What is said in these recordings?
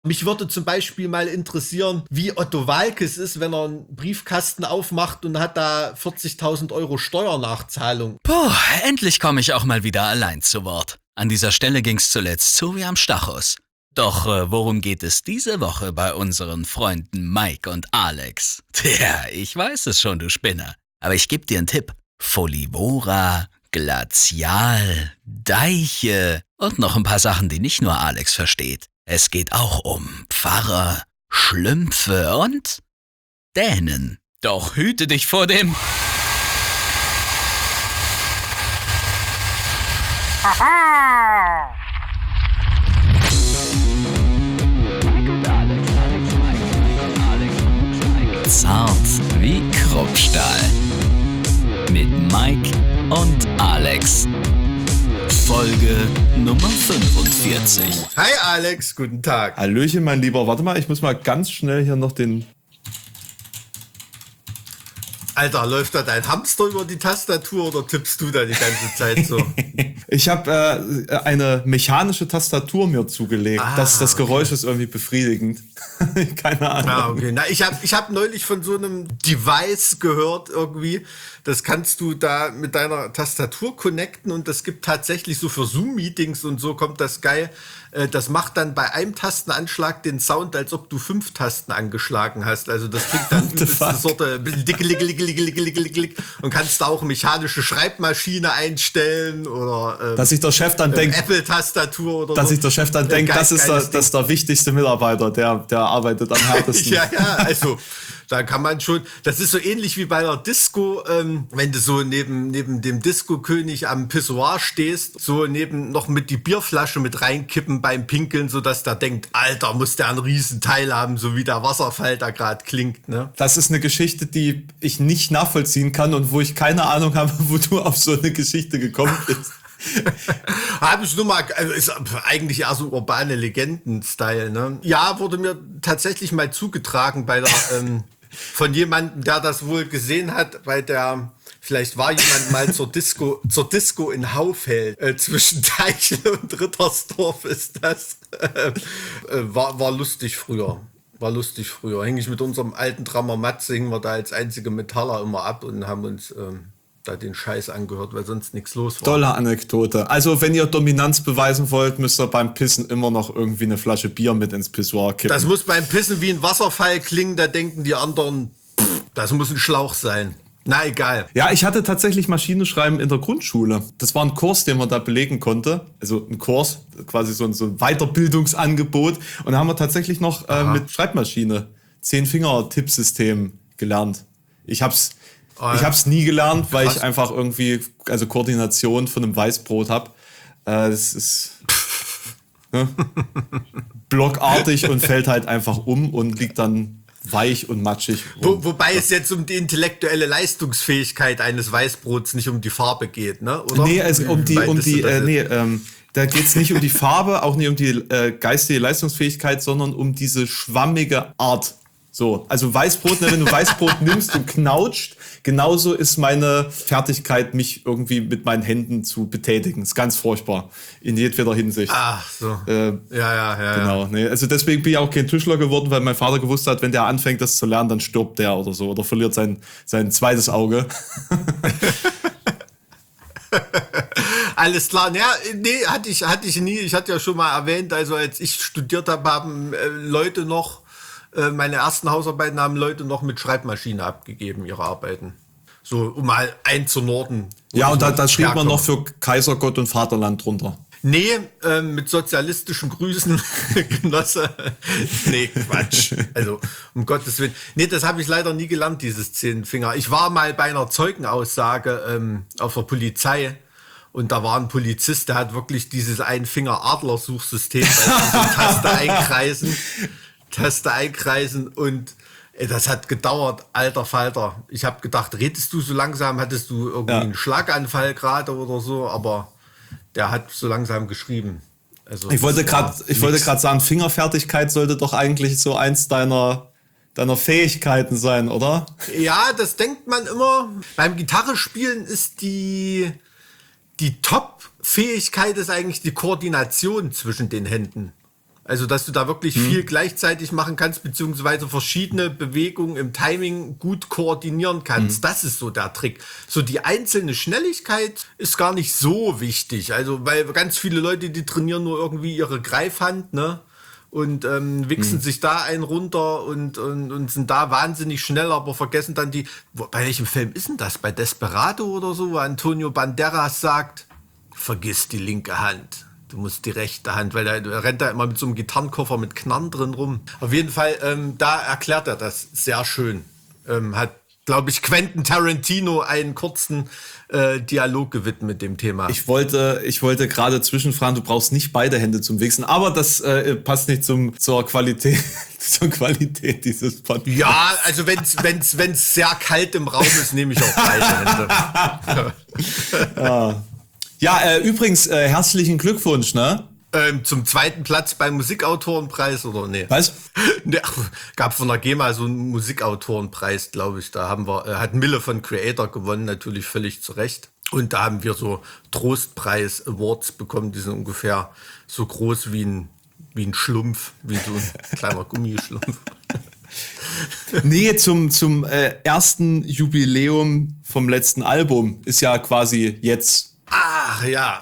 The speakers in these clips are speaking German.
Mich würde zum Beispiel mal interessieren, wie Otto Waalkes ist, wenn er einen Briefkasten aufmacht und hat da 40.000 Euro Steuernachzahlung. Puh, endlich komme ich auch mal wieder allein zu Wort. An dieser Stelle ging's zuletzt zu wie am Stachus. Doch worum geht es diese Woche bei unseren Freunden Mike und Alex? Tja, ich weiß es schon, du Spinner. Aber ich geb dir einen Tipp. Folivora, Glazial, Deiche und noch ein paar Sachen, die nicht nur Alex versteht. Es geht auch um Pfarrer, Schlümpfe und Dänen. Doch hüte dich vor dem... Zart wie Kruppstahl. Mit Mike und Alex. Folge Nummer 45. Hi Alex, guten Tag. Hallöchen, mein Lieber. Warte mal, ich muss mal ganz schnell hier noch den... Alter, läuft da dein Hamster über die Tastatur oder tippst du da die ganze Zeit so? Ich habe eine mechanische Tastatur mir zugelegt. Das Geräusch ist irgendwie befriedigend. Keine Ahnung. Ah, okay. Na, ich hab neulich von so einem Device gehört irgendwie. Das kannst du da mit deiner Tastatur connecten und das gibt tatsächlich so für Zoom-Meetings und so kommt das geil. Das macht dann bei einem Tastenanschlag den Sound, als ob du 5 Tasten angeschlagen hast. Also das klingt dann übelste Sorte und kannst da auch mechanische Schreibmaschine einstellen oder dass sich der Chef dann denkt, Apple-Tastatur oder dass so. sich der Chef dann denkt, das ist der wichtigste Mitarbeiter, der arbeitet am härtesten. Ja, also da kann man schon, das ist so ähnlich wie bei der Disco, wenn du so neben dem Disco-König am Pissoir stehst, so noch mit die Bierflasche mit reinkippen beim Pinkeln, sodass der denkt, Alter, muss der einen riesen Teil haben, so wie der Wasserfall da gerade klingt, ne? Das ist eine Geschichte, die ich nicht nachvollziehen kann und wo ich keine Ahnung habe, wo du auf so eine Geschichte gekommen bist. Habe ich nur mal, also ist eigentlich eher so urbane Legenden-Style, ne? Ja, wurde mir tatsächlich mal zugetragen bei der, von jemandem, der das wohl gesehen hat, vielleicht war jemand mal zur Disco in Haufeld, zwischen Teichel und Rittersdorf ist das. War lustig früher. Hänge ich mit unserem alten Drummer Matze, hingen wir da als einzige Metaller immer ab und haben uns da den Scheiß angehört, weil sonst nichts los war. Tolle Anekdote. Also wenn ihr Dominanz beweisen wollt, müsst ihr beim Pissen immer noch irgendwie eine Flasche Bier mit ins Pissoir kippen. Das muss beim Pissen wie ein Wasserfall klingen, da denken die anderen, das muss ein Schlauch sein. Na, egal. Ja, ich hatte tatsächlich Maschinenschreiben in der Grundschule. Das war ein Kurs, den man da belegen konnte. Also ein Kurs, quasi so ein Weiterbildungsangebot. Und da haben wir tatsächlich noch mit Schreibmaschine 10-Finger-Tippsystem gelernt. Ich hab's nie gelernt, weil ich einfach irgendwie, also Koordination von einem Weißbrot habe. Das ist blockartig und fällt halt einfach um und liegt dann weich und matschig. Wobei es jetzt um die intellektuelle Leistungsfähigkeit eines Weißbrots nicht um die Farbe geht, ne? Oder? Nee, da geht's nicht um die Farbe, auch nicht um die geistige Leistungsfähigkeit, sondern um diese schwammige Art. So, also Weißbrot, wenn du Weißbrot nimmst und knautscht, genauso ist meine Fertigkeit, mich irgendwie mit meinen Händen zu betätigen. Ist ganz furchtbar. In jedweder Hinsicht. Ach so. Ja. Genau. Nee, also deswegen bin ich auch kein Tischler geworden, weil mein Vater gewusst hat, wenn der anfängt, das zu lernen, dann stirbt der oder so. Oder verliert sein zweites Auge. Alles klar. Ja, nee, hatte ich nie. Ich hatte ja schon mal erwähnt, also als ich studiert habe, haben Leute noch meine ersten Hausarbeiten haben Leute noch mit Schreibmaschine abgegeben, ihre Arbeiten. So, um mal einzunorden. Ja, und da schrieb man noch für Kaiser, Gott und Vaterland drunter. Nee, mit sozialistischen Grüßen, Genosse. Nee, Quatsch. Also, um Gottes Willen. Nee, das habe ich leider nie gelernt, dieses 10-Finger. Ich war mal bei einer Zeugenaussage auf der Polizei. Und da war ein Polizist, der hat wirklich dieses Ein-Finger-Adler-Suchsystem, also Taste einkreisen und das hat gedauert, alter Falter. Ich habe gedacht, redest du so langsam, hattest du irgendwie einen Schlaganfall gerade oder so, aber der hat so langsam geschrieben. Also ich wollte gerade sagen, Fingerfertigkeit sollte doch eigentlich so eins deiner Fähigkeiten sein, oder? Ja, das denkt man immer. Beim Gitarrespielen ist die Top-Fähigkeit ist eigentlich die Koordination zwischen den Händen. Also, dass du da wirklich viel gleichzeitig machen kannst, beziehungsweise verschiedene Bewegungen im Timing gut koordinieren kannst. Das ist so der Trick. So die einzelne Schnelligkeit ist gar nicht so wichtig. Also, weil ganz viele Leute, die trainieren nur irgendwie ihre Greifhand, ne? Und wichsen sich da einen runter und sind da wahnsinnig schnell, aber vergessen dann bei welchem Film ist denn das? Bei Desperado oder so, wo Antonio Banderas sagt, vergiss die linke Hand. Du musst die rechte Hand, weil er rennt da immer mit so einem Gitarrenkoffer mit Knarren drin rum. Auf jeden Fall, da erklärt er das sehr schön. Hat, glaube ich, Quentin Tarantino einen kurzen Dialog gewidmet dem Thema. Ich wollte gerade zwischenfragen, du brauchst nicht beide Hände zum Wichsen, aber das passt nicht zur Qualität, zur Qualität dieses Podcasts. Ja, also wenn's sehr kalt im Raum ist, nehme ich auch beide Hände. Ja, übrigens, herzlichen Glückwunsch, ne? Zum 2. Platz beim Musikautorenpreis, oder nee? Was? Ne, gab von der GEMA so einen Musikautorenpreis, glaube ich. Da hat Mille von Creator gewonnen, natürlich völlig zu Recht. Und da haben wir so Trostpreis-Awards bekommen, die sind ungefähr so groß wie ein Schlumpf, wie so ein kleiner Gummischlumpf. Nee, zum ersten Jubiläum vom letzten Album ist ja quasi jetzt. Ach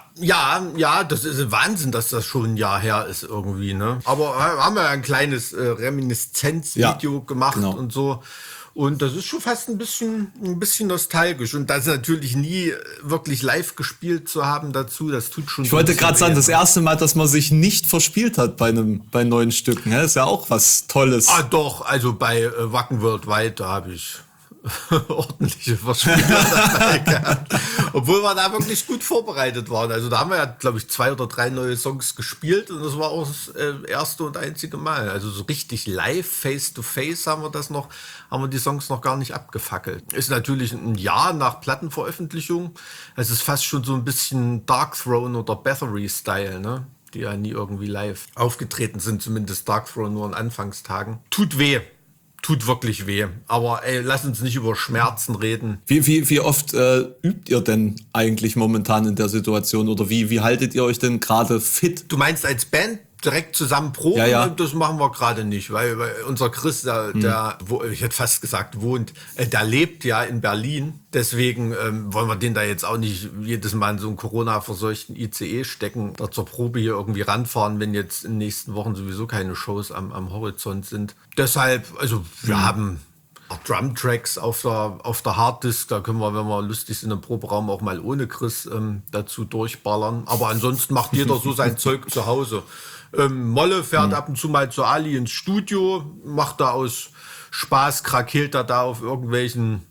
ja, das ist Wahnsinn, dass das schon ein Jahr her ist irgendwie, ne? Aber haben wir ein kleines Reminiszenzvideo gemacht und so. Und das ist schon fast ein bisschen nostalgisch. Und das natürlich nie wirklich live gespielt zu haben dazu, das tut schon. Ich wollte gerade sagen, das erste Mal, dass man sich nicht verspielt hat bei neuen Stücken, ne? Ist ja auch was Tolles. Ah doch, also bei Wacken Worldwide, da habe ich ordentliche Verspieler dabei gehabt. Obwohl wir da wirklich gut vorbereitet waren. Also da haben wir ja, glaube ich, 2 oder 3 neue Songs gespielt und das war auch das erste und einzige Mal. Also so richtig live, face-to-face haben wir die Songs noch gar nicht abgefackelt. Ist natürlich ein Jahr nach Plattenveröffentlichung. Es ist fast schon so ein bisschen Dark Throne oder Bathory-Style, ne? Die ja nie irgendwie live aufgetreten sind, zumindest Dark Throne nur in Anfangstagen. Tut weh. Tut wirklich weh. Aber ey, lass uns nicht über Schmerzen reden. Wie oft übt ihr denn eigentlich momentan in der Situation? Oder wie haltet ihr euch denn gerade fit? Du meinst als Band direkt zusammen proben? Ja. Das machen wir gerade nicht, weil unser Chris, der ich hätte fast gesagt, wohnt, der lebt ja in Berlin. Deswegen wollen wir den da jetzt auch nicht jedes Mal in so einen Corona-verseuchten ICE stecken, da zur Probe hier irgendwie ranfahren, wenn jetzt in den nächsten Wochen sowieso keine Shows am Horizont sind. Deshalb, also wir haben Drumtracks auf der Harddisk, da können wir, wenn wir lustig sind, im Proberaum auch mal ohne Chris dazu durchballern. Aber ansonsten macht jeder so sein Zeug zu Hause. Molle fährt ab und zu mal zu Ali ins Studio, macht da aus Spaß, krakeelt da auf irgendwelchen,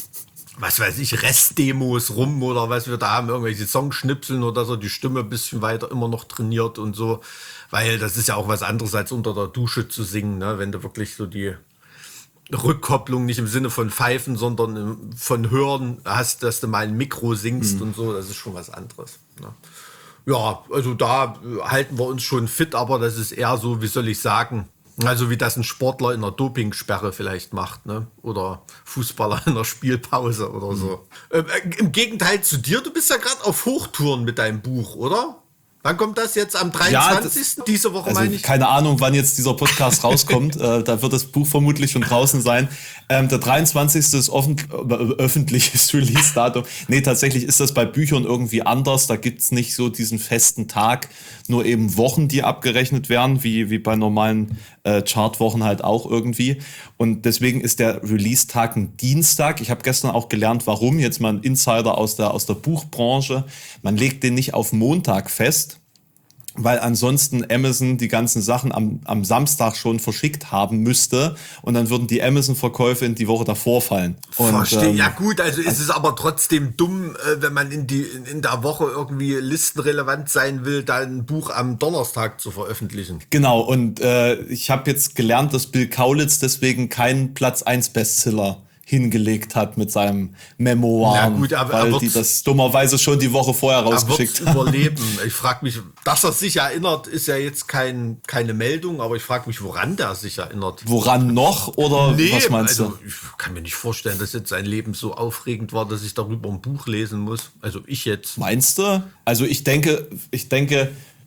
was weiß ich, Restdemos rum oder was wir da haben, irgendwelche Songschnipseln oder so, die Stimme ein bisschen weiter immer noch trainiert und so, weil das ist ja auch was anderes als unter der Dusche zu singen, ne? Wenn du wirklich so die Rückkopplung nicht im Sinne von Pfeifen, sondern von Hören hast, dass du mal ein Mikro singst und so, das ist schon was anderes, ne? Ja, also da halten wir uns schon fit, aber das ist eher so, wie soll ich sagen, also wie das ein Sportler in einer Dopingsperre vielleicht macht, ne? Oder Fußballer in einer Spielpause oder so. Im Gegenteil zu dir, du bist ja gerade auf Hochtouren mit deinem Buch, oder? Wann kommt das jetzt? Am 23. Diese Woche, also meine ich? Keine Ahnung, wann jetzt dieser Podcast rauskommt. Da wird das Buch vermutlich schon draußen sein. Der 23. ist öffentliches Release-Datum. Nee, tatsächlich ist das bei Büchern irgendwie anders. Da gibt's nicht so diesen festen Tag, nur eben Wochen, die abgerechnet werden, wie bei normalen Chartwochen halt auch irgendwie. Und deswegen ist der Release-Tag ein Dienstag. Ich habe gestern auch gelernt, warum. Jetzt mal ein Insider aus der Buchbranche. Man legt den nicht auf Montag fest, weil ansonsten Amazon die ganzen Sachen am Samstag schon verschickt haben müsste und dann würden die Amazon-Verkäufe in die Woche davor fallen. Verstehe. Ja gut, also ist es aber trotzdem dumm, wenn man in der Woche irgendwie listenrelevant sein will, da ein Buch am Donnerstag zu veröffentlichen. Genau, und ich habe jetzt gelernt, dass Bill Kaulitz deswegen keinen Platz 1 Bestseller hingelegt hat mit seinem Memoir, weil die das dummerweise schon die Woche vorher rausgeschickt haben. Überleben. Ich frage mich, dass er sich erinnert, ist ja jetzt keine Meldung, aber ich frage mich, woran der sich erinnert. Woran noch? Oder was meinst du? Ich kann mir nicht vorstellen, dass jetzt sein Leben so aufregend war, dass ich darüber ein Buch lesen muss. Also ich jetzt. Meinst du? Also ich denke,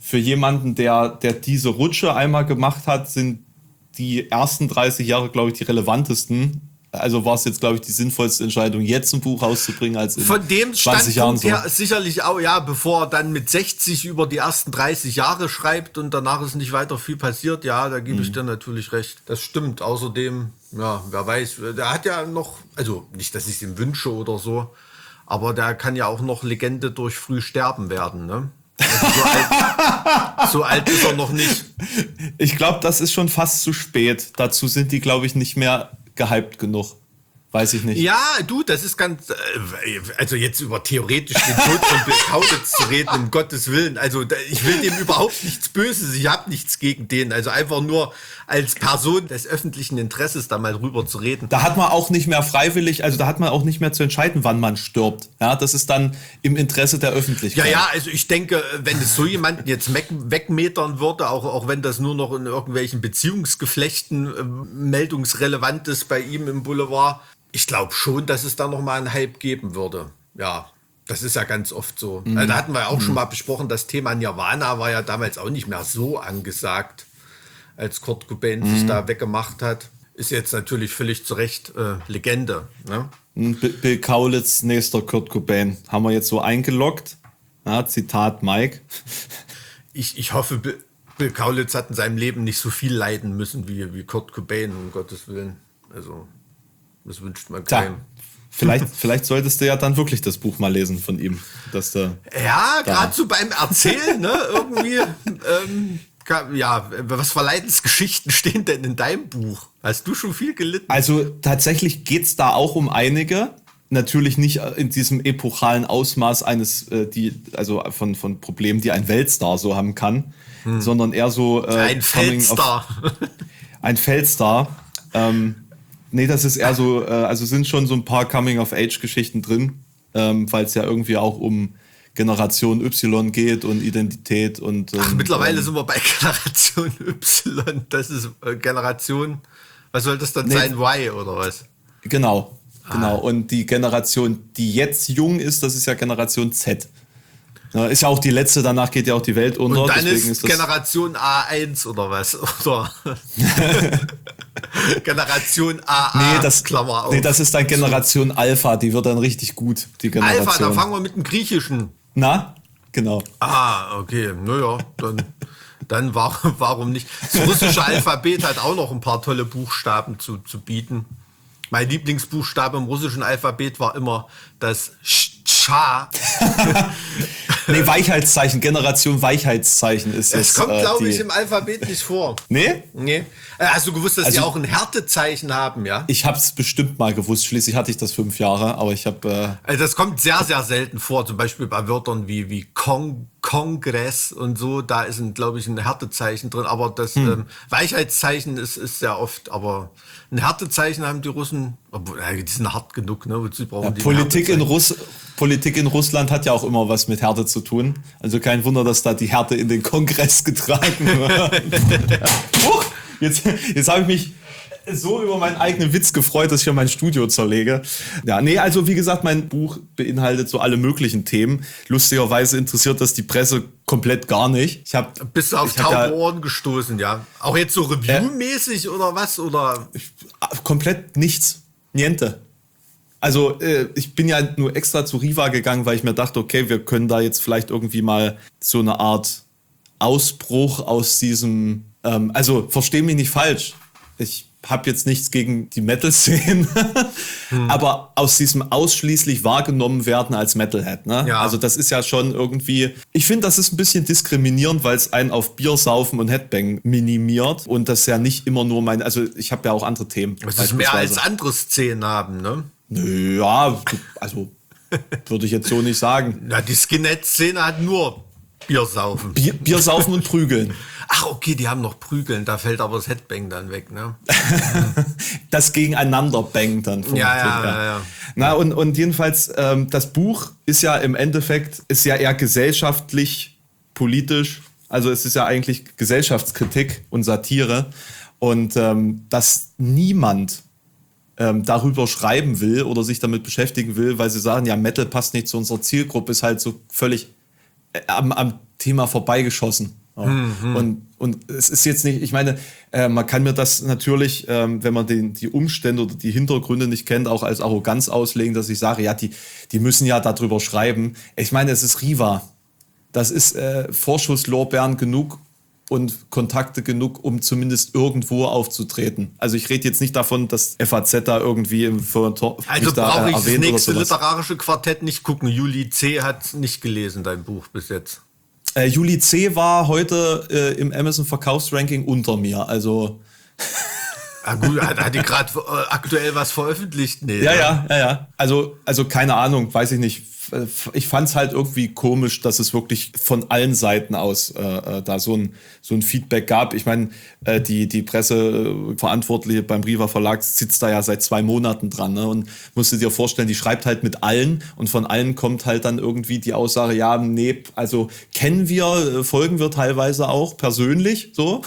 für jemanden, der diese Rutsche einmal gemacht hat, sind die ersten 30 Jahre, glaube ich, die relevantesten. Also war es jetzt, glaube ich, die sinnvollste Entscheidung, jetzt ein Buch rauszubringen, als in von dem 20 Jahren Standpunkt so. her sicherlich auch, ja, bevor er dann mit 60 über die ersten 30 Jahre schreibt und danach ist nicht weiter viel passiert, ja, da gebe ich dir natürlich recht. Das stimmt. Außerdem, ja, wer weiß, der hat ja noch, also nicht, dass ich es ihm wünsche oder so, aber der kann ja auch noch Legende durch früh sterben werden, ne? Also so alt ist er noch nicht. Ich glaube, das ist schon fast zu spät. Dazu sind die, glaube ich, nicht mehr gehypt genug. Weiß ich nicht. Ja, du, das ist ganz, also jetzt über theoretisch den Tod von Bill Kaulitz zu reden, um Gottes Willen. Also ich will dem überhaupt nichts Böses, ich habe nichts gegen den. Also einfach nur als Person des öffentlichen Interesses da mal drüber zu reden. Da hat man auch nicht mehr freiwillig, also da hat man auch nicht mehr zu entscheiden, wann man stirbt. Ja, das ist dann im Interesse der Öffentlichkeit. Ja, also ich denke, wenn es so jemanden jetzt wegmetern würde, auch wenn das nur noch in irgendwelchen Beziehungsgeflechten meldungsrelevant ist bei ihm im Boulevard, ich glaube schon, dass es da noch mal einen Hype geben würde. Ja, das ist ja ganz oft so. Also, da hatten wir ja auch schon mal besprochen, das Thema Nirvana war ja damals auch nicht mehr so angesagt, als Kurt Cobain sich da weggemacht hat. Ist jetzt natürlich völlig zu Recht Legende. Ne? Bill Kaulitz, nächster Kurt Cobain. Haben wir jetzt so eingeloggt. Ja, Zitat Mike. Ich hoffe, Bill Kaulitz hat in seinem Leben nicht so viel leiden müssen wie Kurt Cobain, um Gottes Willen. Also, das wünscht man keinem. Vielleicht solltest du ja dann wirklich das Buch mal lesen von ihm. Dass du ja, gerade so beim Erzählen, ne, irgendwie. Ja, was für Leidensgeschichten stehen denn in deinem Buch? Hast du schon viel gelitten? Also tatsächlich geht es da auch um einige. Natürlich nicht in diesem epochalen Ausmaß von Problemen, die ein Weltstar so haben kann, sondern eher so ein Feldstar. Ein Feldstar. Nee, das ist eher so, also sind schon so ein paar Coming-of-Age-Geschichten drin, weil es ja irgendwie auch um Generation Y geht und Identität und... Ach, mittlerweile sind wir bei Generation Y. Das ist Generation, was soll das dann sein, Y oder was? Genau. Und die Generation, die jetzt jung ist, das ist ja Generation Z. Ja, ist ja auch die letzte, danach geht ja auch die Welt unter. Und dann ist Generation A1 oder was? Oder Generation AA, Klammer auf. Nee, das ist dann Generation Alpha, die wird dann richtig gut, die Generation. Alpha, da fangen wir mit dem Griechischen. Na, genau. Okay, naja, dann warum nicht? Das russische Alphabet hat auch noch ein paar tolle Buchstaben zu bieten. Mein Lieblingsbuchstabe im russischen Alphabet war immer das Scha. Nee, Weichheitszeichen, Generation Weichheitszeichen ist es. Das kommt, glaube ich, im Alphabet nicht vor. Nee? Nee. Hast du gewusst, dass die auch ein Härtezeichen haben, ja? Ich habe es bestimmt mal gewusst, schließlich hatte ich das 5 Jahre, aber ich habe... Also das kommt sehr, sehr selten vor, zum Beispiel bei Wörtern wie Kongress und so, da ist, glaube ich, ein Härtezeichen drin, aber das Weichheitszeichen ist sehr oft, aber ein Härtezeichen haben die Russen, obwohl, die sind hart genug, ne? Wozu brauchen die Politik in Russland hat ja auch immer was mit Härte zu tun. Also kein Wunder, dass da die Härte in den Kongress getragen wird. Jetzt habe ich mich so über meinen eigenen Witz gefreut, dass ich ja mein Studio zerlege. Ja, nee, also wie gesagt, mein Buch beinhaltet so alle möglichen Themen. Lustigerweise interessiert das die Presse komplett gar nicht. Bist du auf taube Ohren gestoßen, ja? Auch jetzt so Review-mäßig oder was? Oder? Komplett nichts. Niente. Also ich bin ja nur extra zu Riva gegangen, weil ich mir dachte, okay, wir können da jetzt vielleicht irgendwie mal so eine Art Ausbruch aus diesem, also versteh mich nicht falsch, ich habe jetzt nichts gegen die Metal-Szene, aber aus diesem ausschließlich wahrgenommen werden als Metalhead, ne? Ja. Also das ist ja schon irgendwie, ich finde, das ist ein bisschen diskriminierend, weil es einen auf Bier saufen und Headbang minimiert und das ja nicht immer nur also ich habe ja auch andere Themen. Das ist mehr als andere Szenen haben, ne? Nö, ja, also würde ich jetzt so nicht sagen. Ja, die Skinhead-Szene hat nur Biersaufen. Biersaufen und Prügeln. Ach, okay, die haben noch Prügeln, da fällt aber das Headbang dann weg, ne? Das Gegeneinander-Bang dann. Ja. Na, und jedenfalls, das Buch ist ja im Endeffekt, ist ja eher gesellschaftlich, politisch, also es ist ja eigentlich Gesellschaftskritik und Satire und dass niemand darüber schreiben will oder sich damit beschäftigen will, weil sie sagen, ja, Metal passt nicht zu unserer Zielgruppe, ist halt so völlig am Thema vorbeigeschossen. Ja. Und es ist jetzt nicht, ich meine, man kann mir das natürlich, wenn man die Umstände oder die Hintergründe nicht kennt, auch als Arroganz auslegen, dass ich sage, ja, die müssen ja darüber schreiben. Ich meine, es ist Riva. Das ist Vorschusslorbeeren genug und Kontakte genug, um zumindest irgendwo aufzutreten. Also ich rede jetzt nicht davon, dass FAZ da irgendwie im Feuilleton also brauche ich das nächste oder literarische Quartett nicht gucken. Juli C. hat nicht gelesen, dein Buch bis jetzt. Juli C. war heute im Amazon-Verkaufsranking unter mir, also... Ah, gut, hat die gerade aktuell was veröffentlicht? Nee, Ja. Also keine Ahnung, weiß ich nicht. Ich fand es halt irgendwie komisch, dass es wirklich von allen Seiten aus da so ein Feedback gab. Ich meine, die Presseverantwortliche beim Riva Verlag sitzt da ja seit 2 Monaten dran, ne? Und musst du dir vorstellen, die schreibt halt mit allen und von allen kommt halt dann irgendwie die Aussage, ja, nee, also kennen wir, folgen wir teilweise auch persönlich, so.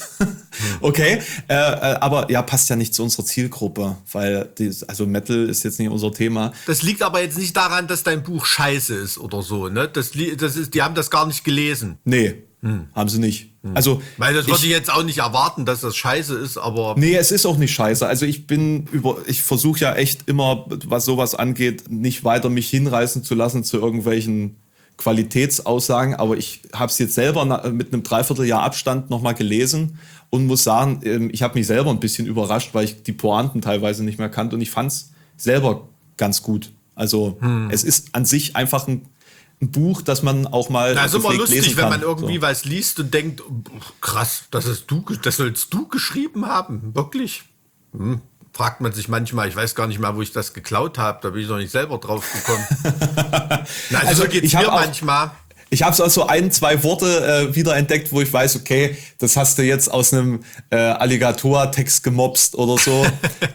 Okay, aber ja, passt ja nicht zu unserer Zielgruppe, weil also Metal ist jetzt nicht unser Thema. Das liegt aber jetzt nicht daran, dass dein Buch scheiße ist oder so, ne? Die haben das gar nicht gelesen. Nee, haben sie nicht. Also, weil das würde ich jetzt auch nicht erwarten, dass das scheiße ist, aber... Nee, es ist auch nicht scheiße. Also ich versuche ja echt immer, was sowas angeht, nicht weiter mich hinreißen zu lassen zu irgendwelchen Qualitätsaussagen, aber ich habe es jetzt selber mit einem Dreivierteljahr Abstand nochmal gelesen und muss sagen, ich habe mich selber ein bisschen überrascht, weil ich die Pointen teilweise nicht mehr kannte und ich fand es selber ganz gut. Also es ist an sich einfach ein Buch, das man auch mal das ist immer lustig, lesen kann. wenn man irgendwie was liest und denkt, krass, das sollst du geschrieben haben, wirklich? Fragt man sich manchmal, ich weiß gar nicht mal, wo ich das geklaut habe, da bin ich noch nicht selber drauf gekommen. Also so geht's mir manchmal. Ich habe so 1-2 Worte wiederentdeckt, wo ich weiß, okay, das hast du jetzt aus einem Alligator-Text gemopst oder so.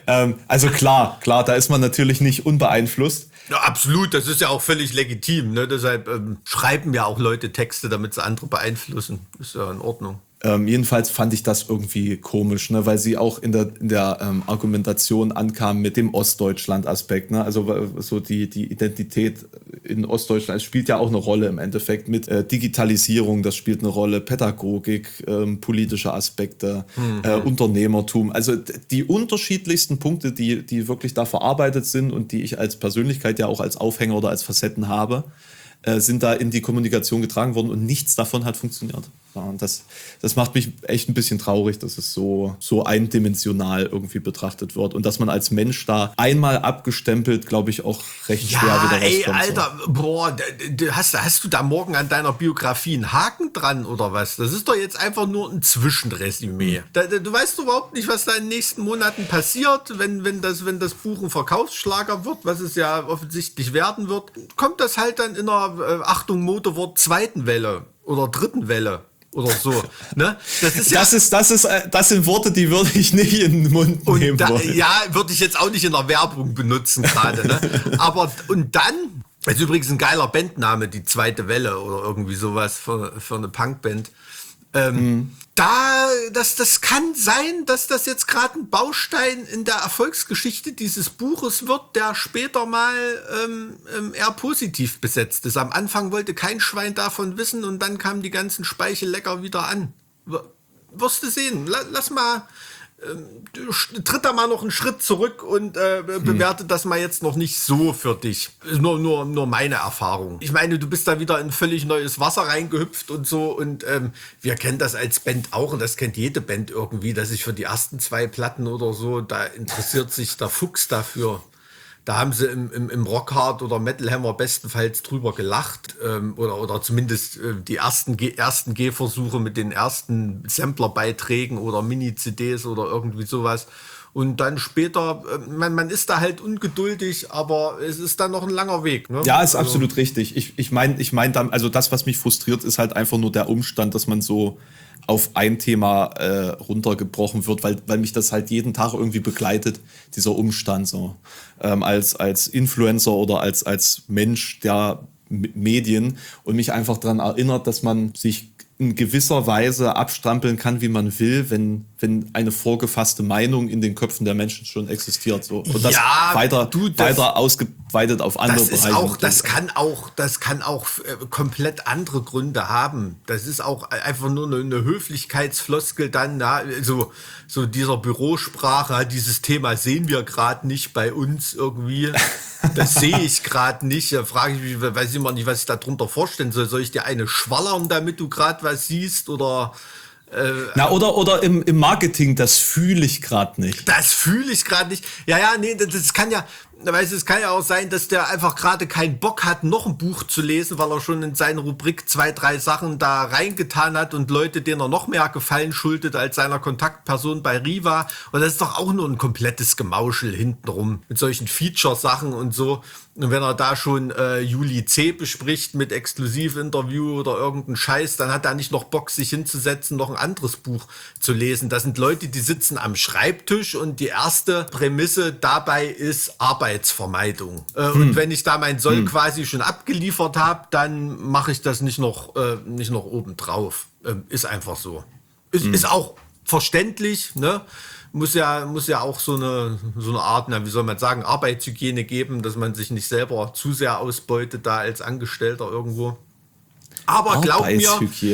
Also klar, da ist man natürlich nicht unbeeinflusst. Ja, absolut, das ist ja auch völlig legitim. Ne? Deshalb schreiben ja auch Leute Texte, damit sie andere beeinflussen. Ist ja in Ordnung. Jedenfalls fand ich das irgendwie komisch, ne, weil sie auch in der Argumentation ankam mit dem Ostdeutschland-Aspekt. Ne? Also so die Identität in Ostdeutschland, es spielt ja auch eine Rolle im Endeffekt mit Digitalisierung, das spielt eine Rolle, Pädagogik, politische Aspekte, Unternehmertum. Also die unterschiedlichsten Punkte, die wirklich da verarbeitet sind und die ich als Persönlichkeit ja auch als Aufhänger oder als Facetten habe, sind da in die Kommunikation getragen worden und nichts davon hat funktioniert. Ja, und das macht mich echt ein bisschen traurig, dass es so eindimensional irgendwie betrachtet wird und dass man als Mensch da einmal abgestempelt, glaube ich, auch recht schwer wieder rauskommt. Ja, Alter, boah, hast du da morgen an deiner Biografie einen Haken dran oder was? Das ist doch jetzt einfach nur ein Zwischenresümee. Du weißt überhaupt nicht, was da in den nächsten Monaten passiert, wenn das Buch ein Verkaufsschlager wird, was es ja offensichtlich werden wird. Kommt das halt dann in einer, Achtung, Modewort, 2. Welle oder 3. Welle. Oder so, ne? Das sind Worte, die würde ich nicht in den Mund nehmen wollen. Ja, würde ich jetzt auch nicht in der Werbung benutzen gerade, ne? Aber, und dann, das ist übrigens ein geiler Bandname, die 2. Welle oder irgendwie sowas für eine Punkband. Das kann sein, dass das jetzt gerade ein Baustein in der Erfolgsgeschichte dieses Buches wird, der später mal eher positiv besetzt ist. Am Anfang wollte kein Schwein davon wissen und dann kamen die ganzen Speichellecker wieder an. Wirst du sehen. Lass mal, tritt da mal noch einen Schritt zurück und bewerte das mal jetzt noch nicht so für dich. Ist nur meine Erfahrung. Ich meine, du bist da wieder in völlig neues Wasser reingehüpft und so und wir kennen das als Band auch und das kennt jede Band irgendwie, dass sich für die ersten 2 Platten oder so, da interessiert sich der Fuchs dafür. Da haben sie im Rockhard oder Metal Hammer bestenfalls drüber gelacht oder zumindest die ersten Gehversuche mit den ersten Samplerbeiträgen oder Mini-CDs oder irgendwie sowas. Und dann später, man ist da halt ungeduldig, aber es ist dann noch ein langer Weg. Ne? Ja, ist absolut richtig. Ich meine, also das, was mich frustriert, ist halt einfach nur der Umstand, dass man so auf ein Thema runtergebrochen wird, weil mich das halt jeden Tag irgendwie begleitet, dieser Umstand so. Als Influencer oder als Mensch der Medien und mich einfach daran erinnert, dass man sich in gewisser Weise abstrampeln kann, wie man will, wenn eine vorgefasste Meinung in den Köpfen der Menschen schon existiert. So. Und das weiter ausgeweitet auf andere Bereiche. Das kann auch komplett andere Gründe haben. Das ist auch einfach nur eine Höflichkeitsfloskel dann, so dieser Bürosprache, dieses Thema sehen wir gerade nicht bei uns irgendwie. Das sehe ich gerade nicht. Da frage ich mich, weiß ich immer nicht, was ich darunter vorstellen soll. Soll ich dir eine schwallern, damit du gerade was siehst? Oder oder im Marketing, das fühle ich gerade nicht. Das fühle ich gerade nicht. Nee, das kann ja, weißt du, es kann ja auch sein, dass der einfach gerade keinen Bock hat, noch ein Buch zu lesen, weil er schon in seine Rubrik 2, 3 Sachen da reingetan hat und Leute, denen er noch mehr Gefallen schuldet als seiner Kontaktperson bei Riva. Und das ist doch auch nur ein komplettes Gemauschel hintenrum mit solchen Feature-Sachen und so. Und wenn er da schon Juli C. bespricht mit Exklusivinterview oder irgendeinen Scheiß, dann hat er nicht noch Bock, sich hinzusetzen, noch ein anderes Buch zu lesen. Das sind Leute, die sitzen am Schreibtisch und die erste Prämisse dabei ist Arbeitsvermeidung. Und wenn ich da mein Soll quasi schon abgeliefert habe, dann mache ich das nicht noch obendrauf. Ist einfach so. Ist auch verständlich, ne? Muss ja auch so eine Art, wie soll man sagen, Arbeitshygiene geben, dass man sich nicht selber zu sehr ausbeutet da als Angestellter irgendwo. Aber glaub mir,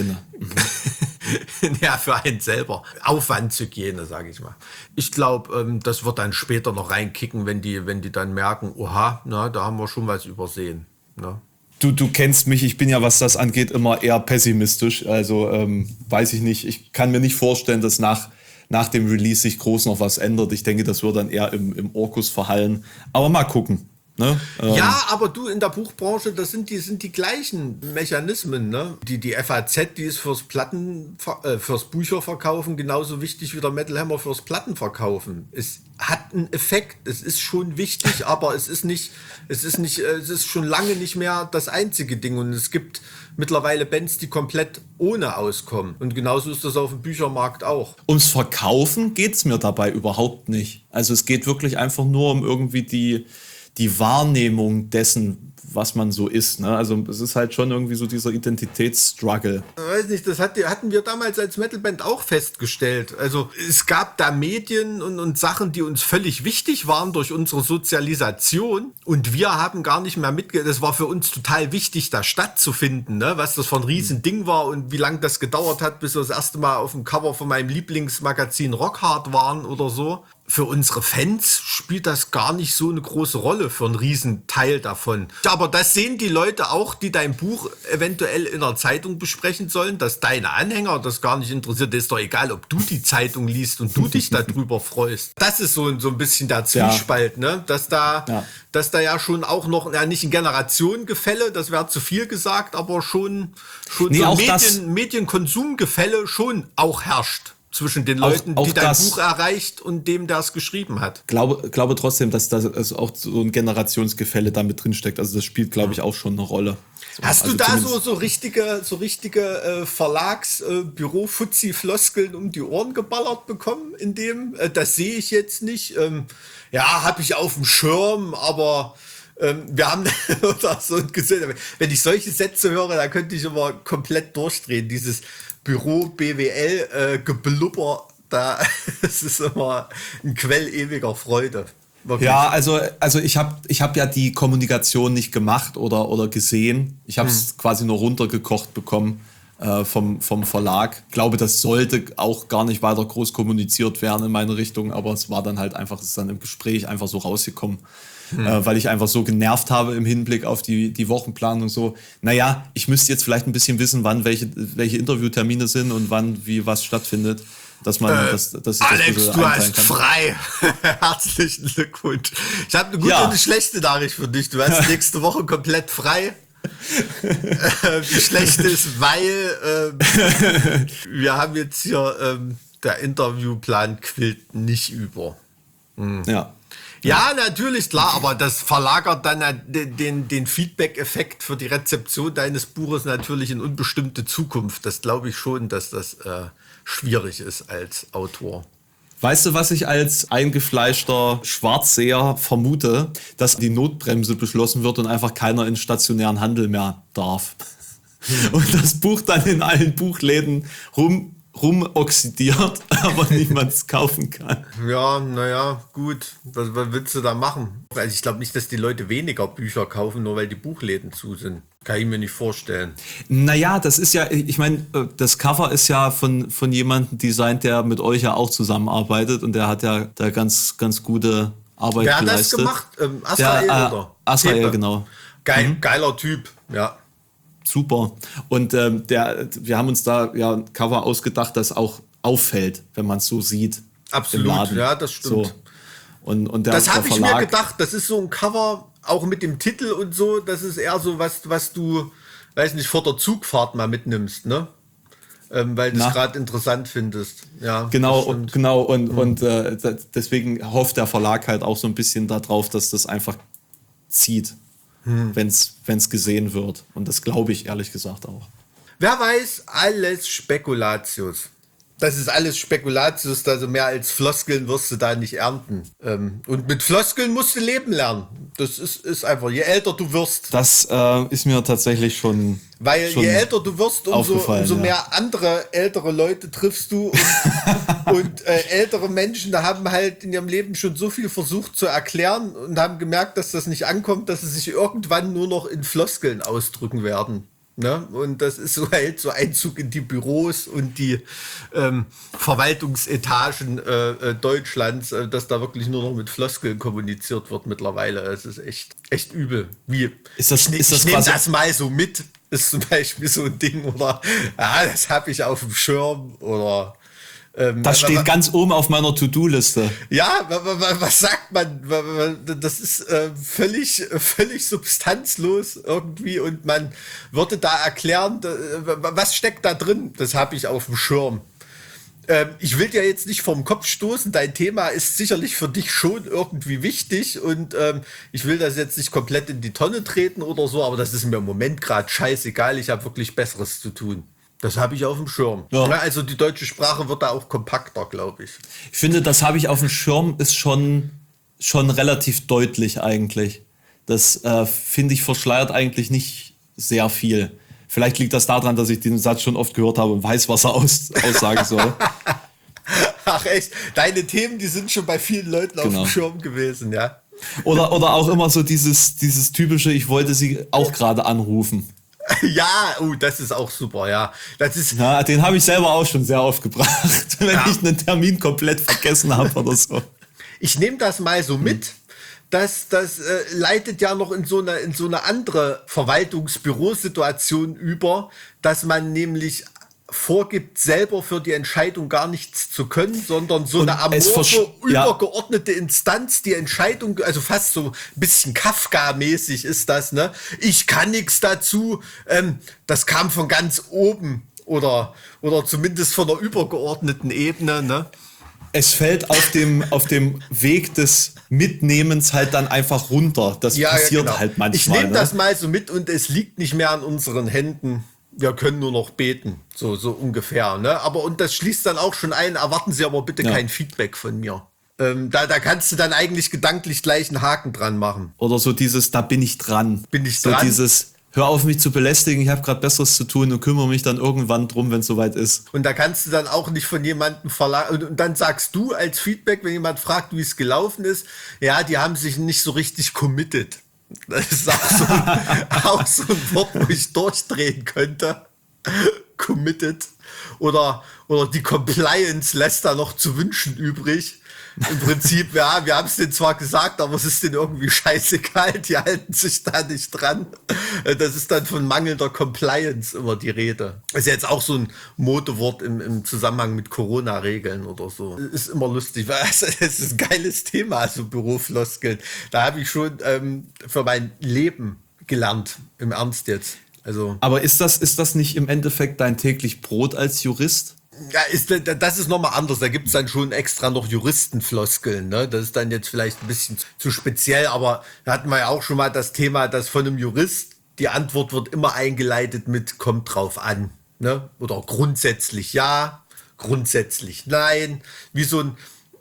ja, für einen selber. Aufwandshygiene, sage ich mal. Ich glaube, das wird dann später noch reinkicken, wenn die dann merken, oha, da haben wir schon was übersehen. Ne? Du kennst mich, ich bin ja, was das angeht, immer eher pessimistisch. Also weiß ich nicht, ich kann mir nicht vorstellen, dass nach dem Release sich groß noch was ändert. Ich denke, das wird dann eher im Orkus verhallen. Aber mal gucken. Ne? Ja, aber du, in der Buchbranche, das sind die gleichen Mechanismen. Ne? Die FAZ, die ist fürs Bücherverkaufen genauso wichtig wie der Metal Hammer fürs Plattenverkaufen. Es hat einen Effekt, es ist schon wichtig, aber es ist schon lange nicht mehr das einzige Ding. Und es gibt mittlerweile Bands, die komplett ohne auskommen. Und genauso ist das auf dem Büchermarkt auch. Ums Verkaufen geht's mir dabei überhaupt nicht. Also es geht wirklich einfach nur um irgendwie die Wahrnehmung dessen, was man so ist. Ne? Also es ist halt schon irgendwie so dieser Identitätsstruggle. Ich weiß nicht, das hatten wir damals als Metalband auch festgestellt. Also es gab da Medien und Sachen, die uns völlig wichtig waren durch unsere Sozialisation. Und wir haben gar nicht mehr das war für uns total wichtig, da stattzufinden. Ne? Was das für ein Riesending war und wie lange das gedauert hat, bis wir das erste Mal auf dem Cover von meinem Lieblingsmagazin Rockhard waren oder so. Für unsere Fans spielt das gar nicht so eine große Rolle für einen Riesenteil davon. Aber das sehen die Leute auch, die dein Buch eventuell in der Zeitung besprechen sollen, dass deine Anhänger das gar nicht interessiert. Das ist doch egal, ob du die Zeitung liest und du dich darüber freust. Das ist so ein bisschen der Zwiespalt, ne? Dass da ja schon auch noch, nicht ein Generationengefälle, das wäre zu viel gesagt, aber schon so Medienkonsumgefälle schon auch herrscht. Zwischen den Leuten, die dein Buch erreicht und dem, der es geschrieben hat. Glaube trotzdem, dass da auch so ein Generationsgefälle da mit drin steckt. Also das spielt, glaube ich, auch schon eine Rolle. Hast du da so richtige Verlags-Büro-Fuzzi-Floskeln um die Ohren geballert bekommen in dem? Das sehe ich jetzt nicht. Habe ich auf dem Schirm, aber wir haben oder so gesehen. Wenn ich solche Sätze höre, dann könnte ich immer komplett durchdrehen. Dieses Büro BWL Geblubber, das ist immer ein Quell ewiger Freude. Wirklich. Ja, also ich hab ja die Kommunikation nicht gemacht oder gesehen. Ich habe es quasi nur runtergekocht bekommen vom Verlag. Ich glaube, das sollte auch gar nicht weiter groß kommuniziert werden in meine Richtung, aber es war dann halt einfach, es ist dann im Gespräch einfach so rausgekommen. Weil ich einfach so genervt habe im Hinblick auf die Wochenplanung so. Naja, ich müsste jetzt vielleicht ein bisschen wissen, wann welche Interviewtermine sind und wann wie was stattfindet, dass man dass Alex, du hast frei. Herzlichen Glückwunsch. Ich habe eine gute und eine schlechte Nachricht für dich. Du hast nächste Woche komplett frei. Die schlechte ist, weil wir haben jetzt hier der Interviewplan quillt nicht über. Ja, natürlich, klar, aber das verlagert dann den Feedback-Effekt für die Rezeption deines Buches natürlich in unbestimmte Zukunft. Das glaube ich schon, dass das schwierig ist als Autor. Weißt du, was ich als eingefleischter Schwarzseher vermute? Dass die Notbremse beschlossen wird und einfach keiner in stationären Handel mehr darf. und das Buch dann in allen Buchläden rumoxidiert, aber niemand es kaufen kann. Ja, naja, gut. Was willst du da machen? Also ich glaube nicht, dass die Leute weniger Bücher kaufen, nur weil die Buchläden zu sind. Kann ich mir nicht vorstellen. Naja, das ist ja, ich meine, das Cover ist ja von jemandem designt, der mit euch ja auch zusammenarbeitet und der hat ja da ganz, ganz gute Arbeit Wer hat geleistet. das gemacht? Azrael, oder? Azrael, Tepe. genau. Geiler Typ, ja. Super. Und wir haben uns da ja ein Cover ausgedacht, das auch auffällt, wenn man es so sieht. Absolut, im Laden. ja, das stimmt. So. Und Das der habe ich Verlag, mir gedacht, das ist so ein Cover, auch mit dem Titel und so, das ist eher so was du, weiß nicht, vor der Zugfahrt mal mitnimmst, ne? Weil du es gerade interessant findest. Ja, Genau. Und deswegen hofft der Verlag halt auch so ein bisschen darauf, dass das einfach zieht, wenn's gesehen wird. Und das glaube ich ehrlich gesagt auch. Wer weiß, alles Spekulatius. Das ist alles Spekulatius, also mehr als Floskeln wirst du da nicht ernten. Und mit Floskeln musst du leben lernen. Das ist einfach, je älter du wirst. Das ist mir tatsächlich schon. Weil je älter du wirst, umso mehr andere ältere Leute triffst du. Und ältere Menschen, da haben halt in ihrem Leben schon so viel versucht zu erklären und haben gemerkt, dass das nicht ankommt, dass sie sich irgendwann nur noch in Floskeln ausdrücken werden. Ne? Und das ist so halt so Einzug in die Büros und die Verwaltungsetagen Deutschlands, dass da wirklich nur noch mit Floskeln kommuniziert wird mittlerweile. Es ist echt übel. Wie? Ich nehme das mal so mit, ist zum Beispiel so ein Ding. Oder das habe ich auf dem Schirm. Oder das steht ganz oben auf meiner To-Do-Liste. Ja, was sagt man? Das ist völlig substanzlos irgendwie und man würde da erklären, was steckt da drin? Das habe ich auf dem Schirm. Ich will dir jetzt nicht vom Kopf stoßen, dein Thema ist sicherlich für dich schon irgendwie wichtig und ich will das jetzt nicht komplett in die Tonne treten oder so, aber das ist mir im Moment gerade scheißegal, ich habe wirklich Besseres zu tun. Das habe ich auf dem Schirm. Ja. Also die deutsche Sprache wird da auch kompakter, glaube ich. Ich finde, das habe ich auf dem Schirm ist schon relativ deutlich eigentlich. Das finde ich verschleiert eigentlich nicht sehr viel. Vielleicht liegt das daran, dass ich den Satz schon oft gehört habe und weiß, was er aussagen soll. Ach echt, deine Themen, die sind schon bei vielen Leuten auf dem Schirm gewesen, ja. Oder auch immer so dieses typische, ich wollte sie auch gerade anrufen. Ja, das ist auch super, ja. Das ist den habe ich selber auch schon sehr oft gebracht, wenn ich einen Termin komplett vergessen habe oder so. Ich nehme das mal so mit. Das leitet ja noch in so eine andere Verwaltungsbürosituation über, dass man nämlich vorgibt, selber für die Entscheidung gar nichts zu können, sondern so eine amorphe, übergeordnete Instanz, die Entscheidung, also fast so ein bisschen Kafka-mäßig ist das, ne? Ich kann nichts dazu, das kam von ganz oben oder zumindest von der übergeordneten Ebene, ne? Es fällt auf dem Weg des Mitnehmens halt dann einfach runter. Das passiert halt manchmal. Ich nehme das mal so mit und es liegt nicht mehr an unseren Händen. Wir können nur noch beten, so ungefähr. Ne? Und das schließt dann auch schon ein, erwarten Sie aber bitte kein Feedback von mir. Da kannst du dann eigentlich gedanklich gleich einen Haken dran machen. Oder so dieses, da bin ich dran. So dieses, hör auf mich zu belästigen, ich habe gerade Besseres zu tun und kümmere mich dann irgendwann drum, wenn es soweit ist. Und da kannst du dann auch nicht von jemandem verlangen. Und dann sagst du als Feedback, wenn jemand fragt, wie es gelaufen ist, ja, die haben sich nicht so richtig committed. Das ist auch so ein Wort, wo ich durchdrehen könnte. Committed. Oder die Compliance lässt da noch zu wünschen übrig. Im Prinzip, ja, wir haben es denen zwar gesagt, aber es ist denen irgendwie scheißegal, die halten sich da nicht dran. Das ist dann von mangelnder Compliance immer die Rede. Ist jetzt auch so ein Modewort im Zusammenhang mit Corona-Regeln oder so. Ist immer lustig, weil es ist ein geiles Thema, so Bürofloskeln. Da habe ich schon für mein Leben gelernt, im Ernst jetzt. Also. Aber ist das nicht im Endeffekt dein täglich Brot als Jurist? Ja, das ist nochmal anders. Da gibt es dann schon extra noch Juristenfloskeln. Ne? Das ist dann jetzt vielleicht ein bisschen zu speziell, aber da hatten wir ja auch schon mal das Thema, dass von einem Jurist die Antwort wird immer eingeleitet mit kommt drauf an. Ne? Oder grundsätzlich ja, grundsätzlich nein. Wie so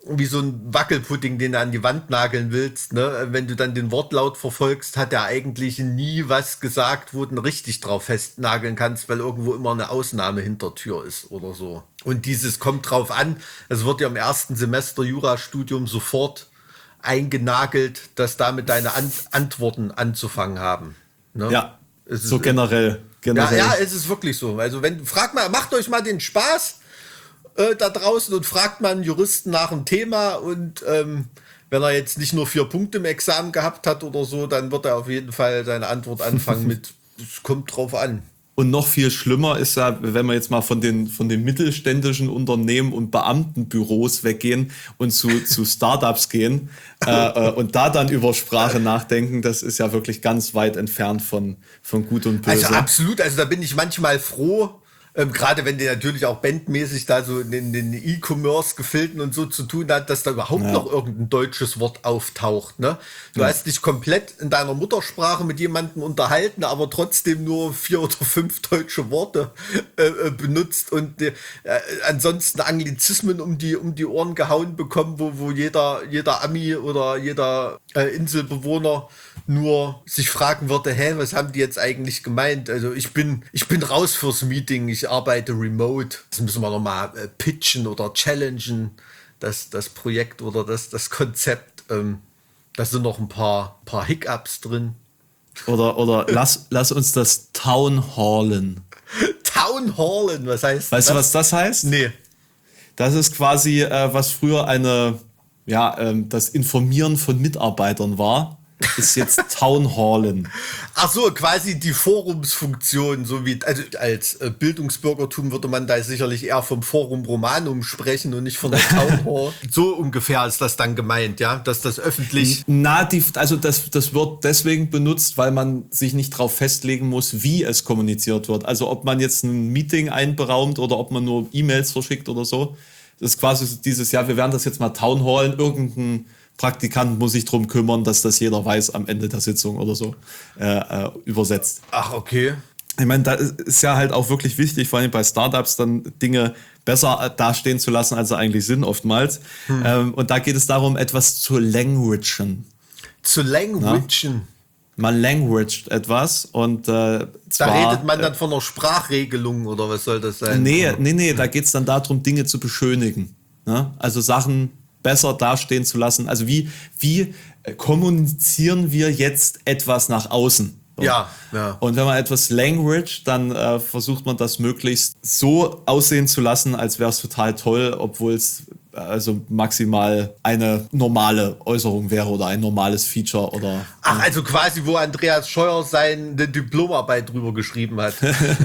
wie so ein Wackelpudding, den du an die Wand nageln willst. Ne? Wenn du dann den Wortlaut verfolgst, hat er eigentlich nie was gesagt, wo du ihn richtig drauf festnageln kannst, weil irgendwo immer eine Ausnahmehintertür ist oder so. Und dieses kommt drauf an, es wird ja im ersten Semester Jurastudium sofort eingenagelt, dass damit deine Antworten anzufangen haben. Ne? Ja, Es so ist, generell. ja, es ist wirklich so. Also macht euch mal den Spaß da draußen und fragt mal einen Juristen nach einem Thema und wenn er jetzt nicht nur 4 Punkte im Examen gehabt hat oder so, dann wird er auf jeden Fall seine Antwort anfangen mit, es kommt drauf an. Und noch viel schlimmer ist ja, wenn wir jetzt mal von den mittelständischen Unternehmen und Beamtenbüros weggehen und zu Startups gehen und da dann über Sprache nachdenken, das ist ja wirklich ganz weit entfernt von Gut und Böse. Also absolut, also da bin ich manchmal froh, gerade wenn der natürlich auch bandmäßig da so in den E-Commerce-Gefilden und so zu tun hat, dass da überhaupt noch irgendein deutsches Wort auftaucht. Ne? Du hast dich komplett in deiner Muttersprache mit jemandem unterhalten, aber trotzdem nur 4 oder 5 deutsche Worte benutzt und ansonsten Anglizismen um die Ohren gehauen bekommen, wo jeder Ami oder jeder Inselbewohner nur sich fragen würde, was haben die jetzt eigentlich gemeint? Also ich bin raus fürs Meeting, ich arbeite remote. Das müssen wir nochmal pitchen oder challengen, das Projekt oder das Konzept. Da sind noch ein paar Hiccups drin. Oder lass uns das Townhallen. Townhallen, was heißt das? Weißt du, was das heißt? Nee. Das ist quasi, was früher das Informieren von Mitarbeitern war, ist jetzt Townhallen. Ach so, quasi die Forumsfunktion, so wie, also als Bildungsbürgertum würde man da sicherlich eher vom Forum Romanum sprechen und nicht von der Town Hall. So ungefähr ist das dann gemeint, ja, dass das öffentlich... Das wird deswegen benutzt, weil man sich nicht darauf festlegen muss, wie es kommuniziert wird. Also ob man jetzt ein Meeting einberaumt oder ob man nur E-Mails verschickt oder so. Das ist quasi dieses Jahr, wir werden das jetzt mal Townhallen, irgendein Praktikant muss sich drum kümmern, dass das jeder weiß am Ende der Sitzung oder so übersetzt. Ach, okay. Ich meine, da ist ja halt auch wirklich wichtig, vor allem bei Startups dann Dinge besser dastehen zu lassen, als sie eigentlich sind oftmals. Und da geht es darum, etwas zu languagen. Zu languagen? Ja? Man languaged etwas und da redet man dann von einer Sprachregelung oder was soll das sein? Nee, da geht es dann darum, Dinge zu beschönigen. Ne? Also Sachen besser dastehen zu lassen. Also wie kommunizieren wir jetzt etwas nach außen? So. Ja. Und wenn man etwas language, dann versucht man das möglichst so aussehen zu lassen, als wäre es total toll, obwohl es also maximal eine normale Äußerung wäre oder ein normales Feature oder. Ach, also quasi, wo Andreas Scheuer seine Diplomarbeit drüber geschrieben hat.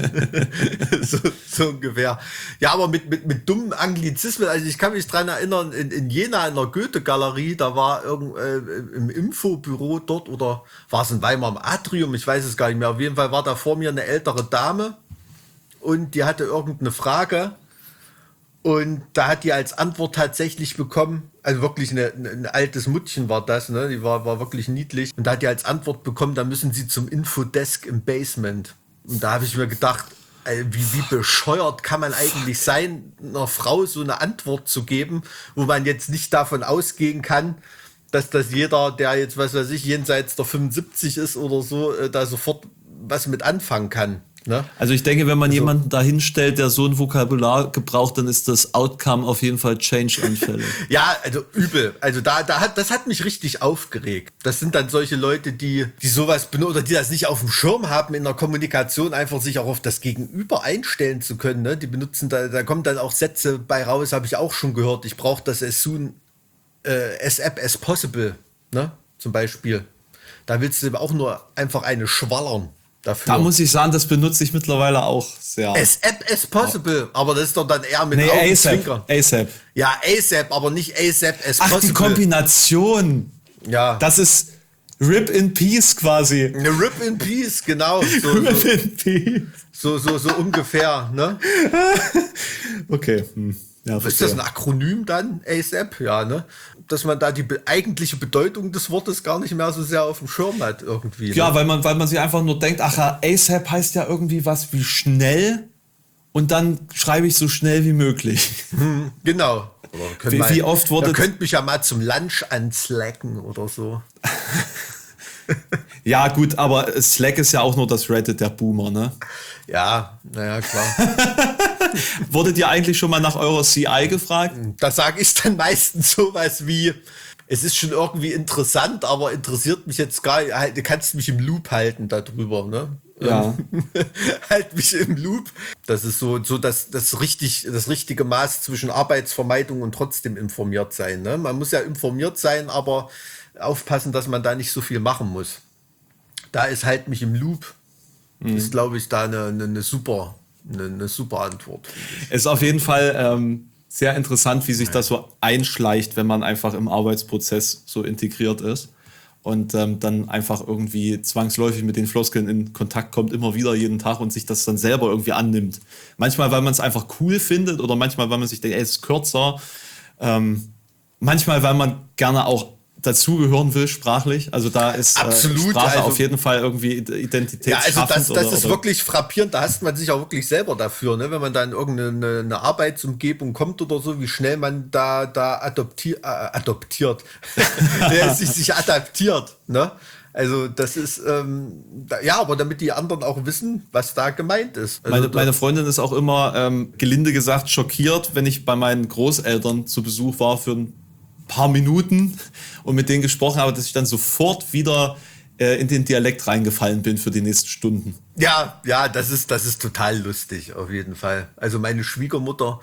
so ungefähr. Ja, aber mit dummen Anglizismen, also ich kann mich dran erinnern, in Jena in der Goethe-Galerie, da war im Infobüro dort oder war es in Weimar im Atrium, ich weiß es gar nicht mehr. Auf jeden Fall war da vor mir eine ältere Dame und die hatte irgendeine Frage. Und da hat die als Antwort tatsächlich bekommen, also wirklich ein altes Muttchen war das, ne? Die war wirklich niedlich. Und da hat die als Antwort bekommen, da müssen sie zum Infodesk im Basement. Und da habe ich mir gedacht, wie bescheuert kann man eigentlich sein, einer Frau so eine Antwort zu geben, wo man jetzt nicht davon ausgehen kann, dass das jeder, der jetzt, was weiß ich, jenseits der 75 ist oder so, da sofort was mit anfangen kann. Ne? Also ich denke, wenn man jemanden da hinstellt, der so ein Vokabular gebraucht, dann ist das Outcome auf jeden Fall Change-Anfälle. Ja, also übel. Also das hat mich richtig aufgeregt. Das sind dann solche Leute, die sowas benutzen oder die das nicht auf dem Schirm haben in der Kommunikation, einfach sich auch auf das Gegenüber einstellen zu können. Ne? Die benutzen da kommen dann auch Sätze bei raus, habe ich auch schon gehört. Ich brauche das as soon as possible, ne? Zum Beispiel. Da willst du auch nur einfach eine schwallern. Dafür. Da muss ich sagen, das benutze ich mittlerweile auch sehr. As possible, aber das ist doch dann eher mit Augenzwinkern. ASAP. Ja, ASAP, aber nicht ASAP as possible. Ach, die Kombination. Ja. Das ist Rip in Peace quasi. Rip in Peace, genau. Rip in Peace. So ungefähr, ne? Okay. Ja, ist das ein Akronym dann, ASAP? Ja, ne? Dass man da die eigentliche Bedeutung des Wortes gar nicht mehr so sehr auf dem Schirm hat irgendwie. Ne? Ja, weil man sich einfach nur denkt, ach ja, ASAP heißt ja irgendwie was wie schnell. und dann schreibe ich so schnell wie möglich. Genau. Wie oft wurde... Ihr könnt mich ja mal zum Lunch anslacken oder so. Ja gut, aber Slack ist ja auch nur das Reddit der Boomer, ne? Ja, naja, klar. Wurdet ihr eigentlich schon mal nach eurer CI gefragt? Da sage ich dann meistens sowas wie, es ist schon irgendwie interessant, aber interessiert mich jetzt gar nicht. Du kannst mich im Loop halten darüber, ne? Ja. Halt mich im Loop. Das ist so das richtige Maß zwischen Arbeitsvermeidung und trotzdem informiert sein. Ne? Man muss ja informiert sein, aber aufpassen, dass man da nicht so viel machen muss. Da ist halt mich im Loop. Ist, glaube ich, da eine super Antwort. Ist auf jeden Fall sehr interessant, wie sich das so einschleicht, wenn man einfach im Arbeitsprozess so integriert ist und dann einfach irgendwie zwangsläufig mit den Floskeln in Kontakt kommt, immer wieder jeden Tag und sich das dann selber irgendwie annimmt. Manchmal, weil man es einfach cool findet oder manchmal, weil man sich denkt, ey, es ist kürzer. Manchmal, weil man gerne auch dazugehören will, sprachlich. Also da ist Sprache auf jeden Fall irgendwie identitätsschaffend. Ja, also das ist wirklich frappierend. Da hasst man sich auch wirklich selber dafür, ne? Wenn man da in irgendeine Arbeitsumgebung kommt oder so, wie schnell man da adoptiert, sich adaptiert, ne? Also das ist, aber damit die anderen auch wissen, was da gemeint ist. Also meine Freundin ist auch immer, gelinde gesagt, schockiert, wenn ich bei meinen Großeltern zu Besuch war für ein paar Minuten und mit denen gesprochen habe, dass ich dann sofort wieder in den Dialekt reingefallen bin für die nächsten Stunden. Ja, das ist total lustig, auf jeden Fall. Also meine Schwiegermutter,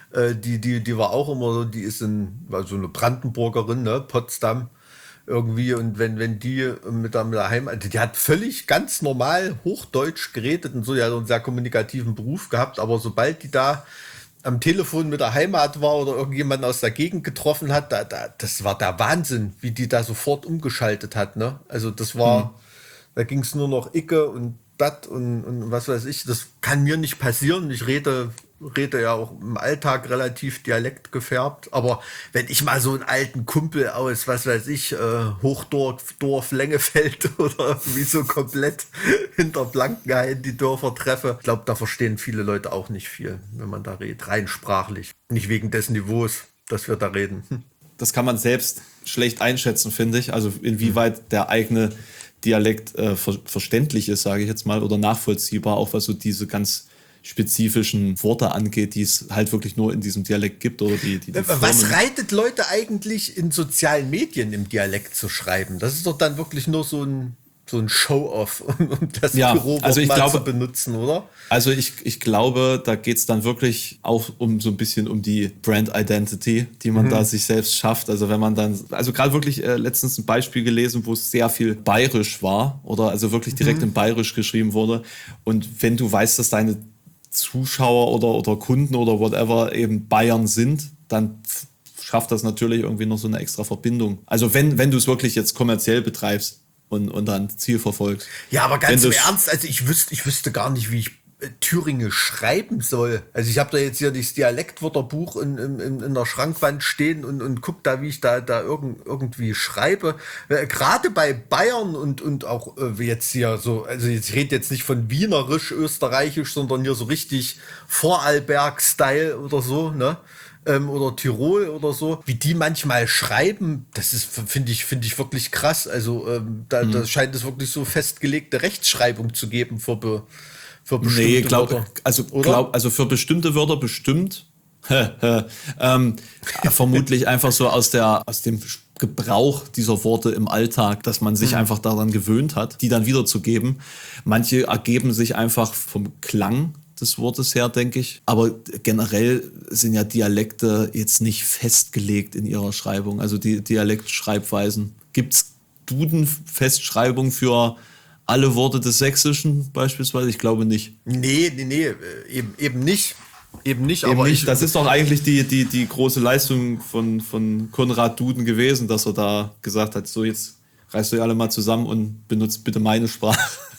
die war auch immer so, war so eine Brandenburgerin, ne, Potsdam irgendwie, und wenn die mit der Heimat, die hat völlig ganz normal Hochdeutsch geredet und so, die hat einen sehr kommunikativen Beruf gehabt, aber sobald die da am Telefon mit der Heimat war oder irgendjemanden aus der Gegend getroffen hat, das war der Wahnsinn, wie die da sofort umgeschaltet hat, ne? Also das war, da ging es nur noch Icke und dat und was weiß ich, das kann mir nicht passieren. Ich rede ja auch im Alltag relativ dialektgefärbt, aber wenn ich mal so einen alten Kumpel aus, was weiß ich, Hochdorf, Lengefeld oder wie so komplett hinter Blankenhain die Dörfer treffe, ich glaube, da verstehen viele Leute auch nicht viel, wenn man da redet, rein sprachlich. Nicht wegen des Niveaus, dass wir da reden. Das kann man selbst schlecht einschätzen, finde ich. Also inwieweit der eigene Dialekt verständlich ist, sage ich jetzt mal, oder nachvollziehbar, auch was so diese ganz spezifischen Worte angeht, die es halt wirklich nur in diesem Dialekt gibt. Oder die was reitet Leute eigentlich in sozialen Medien im Dialekt zu schreiben? Das ist doch dann wirklich nur so ein Show-off, um das Bürowort zu benutzen, oder? Also ich glaube, da geht es dann wirklich auch so ein bisschen um die Brand-Identity, die man da sich selbst schafft. Also wenn man dann, also gerade wirklich letztens ein Beispiel gelesen, wo es sehr viel bayerisch war oder also wirklich direkt in bayerisch geschrieben wurde. Und wenn du weißt, dass deine Zuschauer oder Kunden oder whatever eben Bayern sind, dann schafft das natürlich irgendwie noch so eine extra Verbindung. Also wenn du es wirklich jetzt kommerziell betreibst und dann Ziel verfolgst. Ja, aber ganz im Ernst, also ich wüsste gar nicht, wie ich Thüringisch schreiben soll. Also ich habe da jetzt hier das Dialektwörterbuch in der Schrankwand stehen und guck da, wie ich da irgendwie schreibe. Gerade bei Bayern und auch jetzt hier so, also ich rede jetzt nicht von Wienerisch, Österreichisch, sondern hier so richtig Vorarlberg-Style oder so, ne? Oder Tirol oder so, wie die manchmal schreiben, das ist, finde ich wirklich krass. Also da scheint es wirklich so festgelegte Rechtschreibung zu geben für bestimmte Wörter. Also für bestimmte Wörter bestimmt. Vermutlich einfach so aus dem Gebrauch dieser Worte im Alltag, dass man sich einfach daran gewöhnt hat, die dann wiederzugeben. Manche ergeben sich einfach vom Klang des Wortes her, denke ich. Aber generell sind ja Dialekte jetzt nicht festgelegt in ihrer Schreibung. Also die Dialektschreibweisen. Gibt es Duden-Festschreibung für alle Worte des Sächsischen beispielsweise? Ich glaube nicht. Nee, eben nicht. Das ist doch eigentlich die große Leistung von Konrad Duden gewesen, dass er da gesagt hat, so jetzt reißt euch alle mal zusammen und benutzt bitte meine Sprache.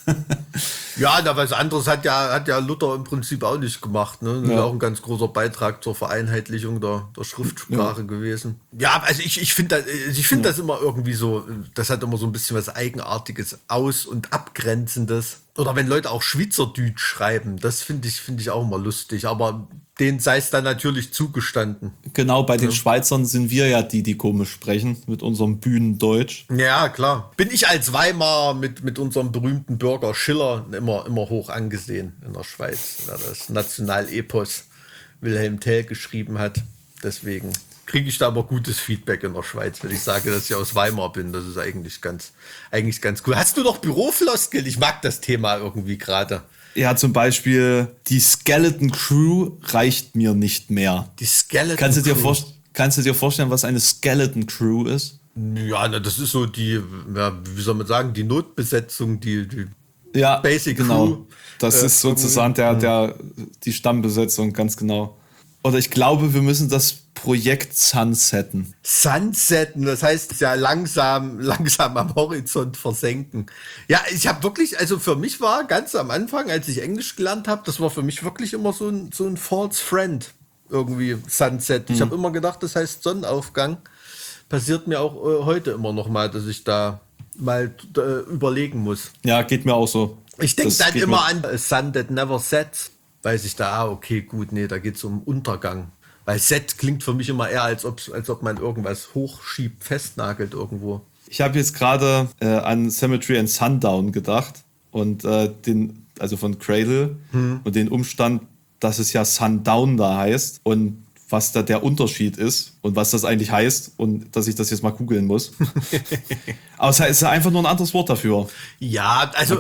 Ja, na, was anderes hat ja Luther im Prinzip auch nicht gemacht. Ne? Das ist auch ein ganz großer Beitrag zur Vereinheitlichung der Schriftsprache gewesen. Ja, also ich finde das immer irgendwie so, das hat immer so ein bisschen was Eigenartiges, Aus- und Abgrenzendes. Oder wenn Leute auch Schweizerdeutsch schreiben, das finde ich auch immer lustig. Aber denen sei es dann natürlich zugestanden. Genau, bei den Schweizern sind wir ja die komisch sprechen, mit unserem Bühnendeutsch. Ja, klar. Bin ich als Weimarer mit unserem berühmten Bürger Schiller immer hoch angesehen in der Schweiz, der das Nationalepos Wilhelm Tell geschrieben hat. Deswegen kriege ich da aber gutes Feedback in der Schweiz, wenn ich sage, dass ich aus Weimar bin. Das ist eigentlich ganz cool. Hast du noch Bürofloskel? Ich mag das Thema irgendwie gerade. Ja, zum Beispiel, die Skeleton Crew reicht mir nicht mehr. Die Skeleton Crew. Kannst du dir vorstellen, was eine Skeleton Crew ist? Ja, na, das ist so die, ja, wie soll man sagen, die Notbesetzung, die ja, Basic genau. Crew. Das ist sozusagen die Stammbesetzung, ganz genau. Oder ich glaube, wir müssen das Projekt Sunsetten. Sunsetten, das heißt ja langsam am Horizont versenken. Ja, ich habe wirklich, also für mich war ganz am Anfang, als ich Englisch gelernt habe, das war für mich wirklich immer so ein False Friend, irgendwie Sunset. Ich habe immer gedacht, das heißt Sonnenaufgang. Passiert mir auch heute immer noch mal, dass ich da mal überlegen muss. Ja, geht mir auch so. Ich denke dann immer an A Sun That Never Sets. Weiß ich da, okay, gut, nee, da geht es um Untergang. Weil Set klingt für mich immer eher, als ob man irgendwas hochschiebt, festnagelt irgendwo. Ich habe jetzt gerade an Cemetery and Sundown gedacht und also von Cradle und den Umstand, dass es ja Sundown da heißt und was da der Unterschied ist und was das eigentlich heißt und dass ich das jetzt mal googeln muss. Aber es ist einfach nur ein anderes Wort dafür. Ja, also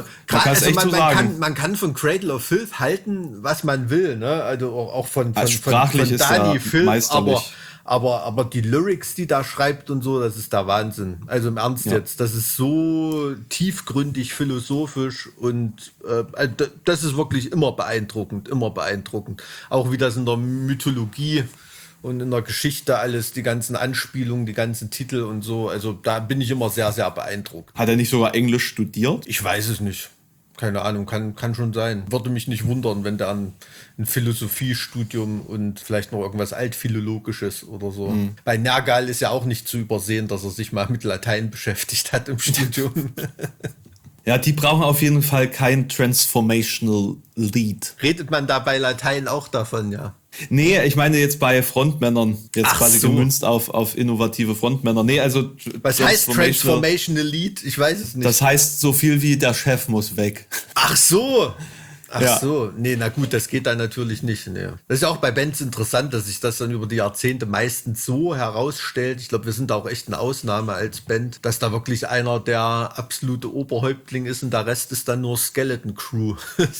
man kann von Cradle of Filth halten, was man will, ne? Also auch von Dani Filth, aber die Lyrics, die da schreibt und so, das ist der Wahnsinn. Also im Ernst jetzt, das ist so tiefgründig philosophisch und das ist wirklich immer beeindruckend. Auch wie das in der Mythologie und in der Geschichte alles, die ganzen Anspielungen, die ganzen Titel und so, also da bin ich immer sehr, sehr beeindruckt. Hat er nicht sogar Englisch studiert? Ich weiß es nicht. Keine Ahnung, kann schon sein. Würde mich nicht wundern, wenn der ein Philosophiestudium und vielleicht noch irgendwas Altphilologisches oder so. Bei Nergal ist ja auch nicht zu übersehen, dass er sich mal mit Latein beschäftigt hat im Studium. Ja, die brauchen auf jeden Fall kein Transformational Lead. Redet man da bei Latein auch davon, ja? Nee, ich meine jetzt bei Frontmännern, jetzt quasi so. Gemünzt auf innovative Frontmänner. Nee, also was heißt Transformational Lead? Ich weiß es nicht. Das heißt so viel wie der Chef muss weg. Ach so. Nee, na gut, das geht dann natürlich nicht. Nee. Das ist ja auch bei Bands interessant, dass sich das dann über die Jahrzehnte meistens so herausstellt. Ich glaube, wir sind da auch echt eine Ausnahme als Band, dass da wirklich einer der absolute Oberhäuptling ist und der Rest ist dann nur Skeleton Crew,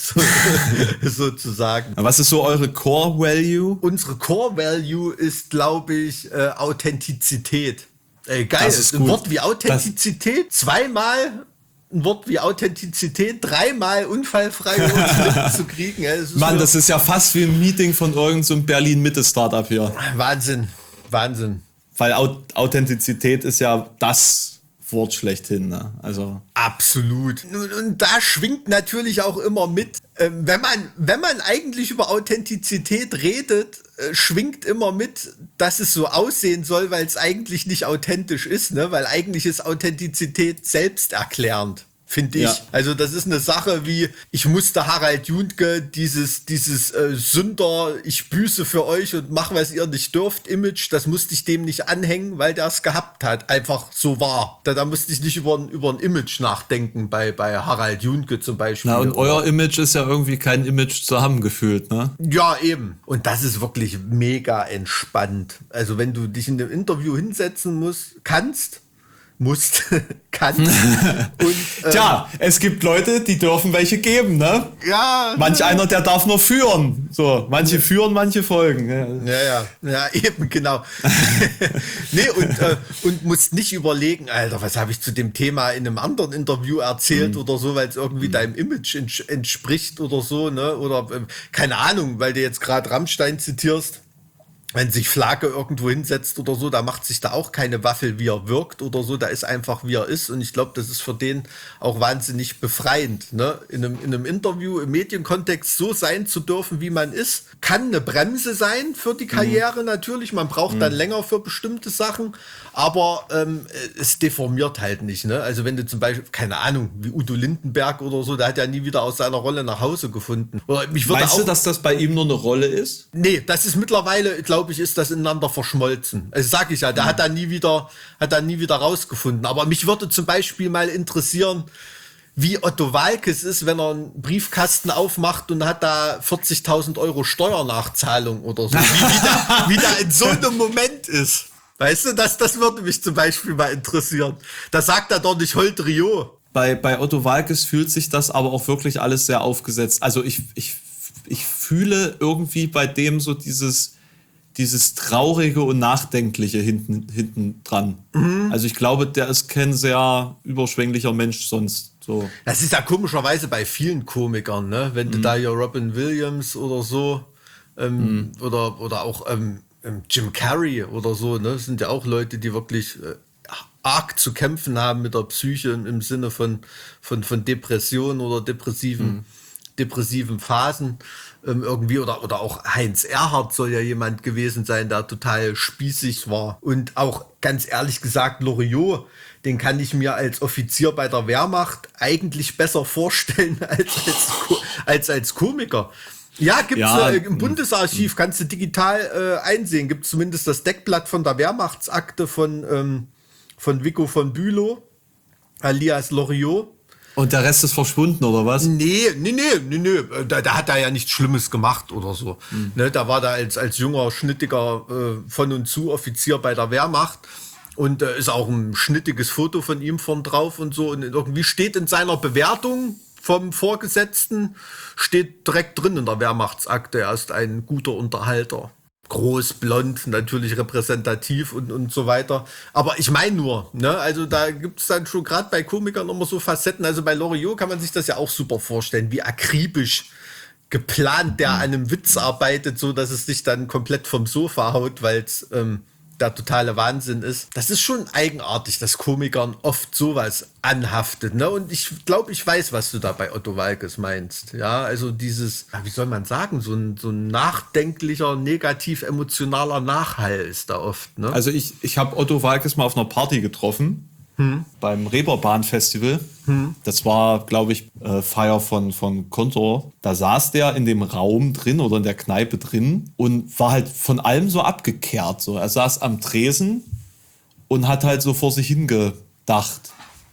sozusagen. Was ist so eure Core Value? Unsere Core Value ist, glaube ich, Authentizität. Geil, das ist ein Wort wie Authentizität, zweimal ein Wort wie Authentizität, dreimal unfallfrei zu kriegen. Mann, das ist ja fast wie ein Meeting von irgendeinem so Berlin-Mitte-Startup hier. Wahnsinn. Weil Authentizität ist ja das Wort schlechthin, ne? Also absolut. Und da schwingt natürlich auch immer mit, wenn man eigentlich über Authentizität redet, schwingt immer mit, dass es so aussehen soll, weil es eigentlich nicht authentisch ist, ne? Weil eigentlich ist Authentizität selbsterklärend. Finde ich. Ja. Also das ist eine Sache wie, ich musste Harald Juntke dieses Sünder, ich büße für euch und mach, was ihr nicht dürft, Image, das musste ich dem nicht anhängen, weil der es gehabt hat. Einfach so war. Da musste ich nicht über ein Image nachdenken, bei Harald Juntke zum Beispiel. Na, und euer Image ist ja irgendwie kein Image zusammengefühlt, ne? Ja, eben. Und das ist wirklich mega entspannt. Also wenn du dich in einem Interview hinsetzen kannst, und, tja, es gibt Leute, die dürfen welche geben, ne? Ja. Manch einer, der darf nur führen. So, manche führen, manche folgen. Ja, eben, genau. Nee, und musst nicht überlegen, Alter, was habe ich zu dem Thema in einem anderen Interview erzählt oder so, weil es irgendwie deinem Image entspricht oder so, ne? Oder keine Ahnung, weil du jetzt gerade Rammstein zitierst. wenn sich Flake irgendwo hinsetzt oder so, da macht sich da auch keine Waffel, wie er wirkt oder so, da ist einfach, wie er ist. Und ich glaube, das ist für den auch wahnsinnig befreiend, ne? In einem Interview, im Medienkontext so sein zu dürfen, wie man ist, kann eine Bremse sein für die Karriere natürlich. Man braucht dann länger für bestimmte Sachen, aber es deformiert halt nicht, ne? Also wenn du zum Beispiel, keine Ahnung, wie Udo Lindenberg oder so, der hat ja nie wieder aus seiner Rolle nach Hause gefunden. Oder Meinst du, dass das bei ihm nur eine Rolle ist? Nee, das ist mittlerweile, glaube ich, ist das ineinander verschmolzen. Also sag ich ja, der hat da nie wieder rausgefunden. Aber mich würde zum Beispiel mal interessieren, wie Otto Waalkes ist, wenn er einen Briefkasten aufmacht und hat da 40.000 Euro Steuernachzahlung oder so. Wie da in so einem Moment ist. Weißt du, das würde mich zum Beispiel mal interessieren. Da sagt er doch nicht Holdrio. Bei Otto Waalkes fühlt sich das aber auch wirklich alles sehr aufgesetzt. Also ich fühle irgendwie bei dem so dieses Traurige und Nachdenkliche hinten dran. Also ich glaube, der ist kein sehr überschwänglicher Mensch sonst. So. Das ist ja komischerweise bei vielen Komikern, ne? Wenn du da hier Robin Williams oder so oder auch Jim Carrey oder so, ne? Das sind ja auch Leute, die wirklich arg zu kämpfen haben mit der Psyche im Sinne von Depressionen oder depressiven Phasen irgendwie oder auch Heinz Erhardt soll ja jemand gewesen sein, der total spießig war. Und auch ganz ehrlich gesagt, Loriot, den kann ich mir als Offizier bei der Wehrmacht eigentlich besser vorstellen als Komiker. Ja, gibt's im Bundesarchiv, kannst du digital einsehen, gibt zumindest das Deckblatt von der Wehrmachtsakte von Vico von Bülow, alias Loriot. Und der Rest ist verschwunden, oder was? Nee. Da hat er ja nichts Schlimmes gemacht oder so. Ne, da war da als junger, schnittiger von und zu Offizier bei der Wehrmacht. Und ist auch ein schnittiges Foto von ihm vorn drauf und so. Und irgendwie steht in seiner Bewertung vom Vorgesetzten, steht direkt drin in der Wehrmachtsakte, er ist ein guter Unterhalter. Groß, blond, natürlich repräsentativ und so weiter. Aber ich meine nur, ne, also da gibt es dann schon gerade bei Komikern immer so Facetten. Also bei Loriot kann man sich das ja auch super vorstellen, wie akribisch geplant der an einem Witz arbeitet, so dass es sich dann komplett vom Sofa haut, weil es der totale Wahnsinn ist. Das ist schon eigenartig, dass Komikern oft sowas anhaftet, ne? Und ich glaube, ich weiß, was du da bei Otto Waalkes meinst. Ja, also dieses, wie soll man sagen, so ein nachdenklicher, negativ emotionaler Nachhall ist da oft, ne? Also ich habe Otto Waalkes mal auf einer Party getroffen. Beim Reeperbahn-Festival. Das war, glaube ich, Feier von Kontor. Da saß der in dem Raum drin oder in der Kneipe drin und war halt von allem so abgekehrt. So. Er saß am Tresen und hat halt so vor sich hingedacht.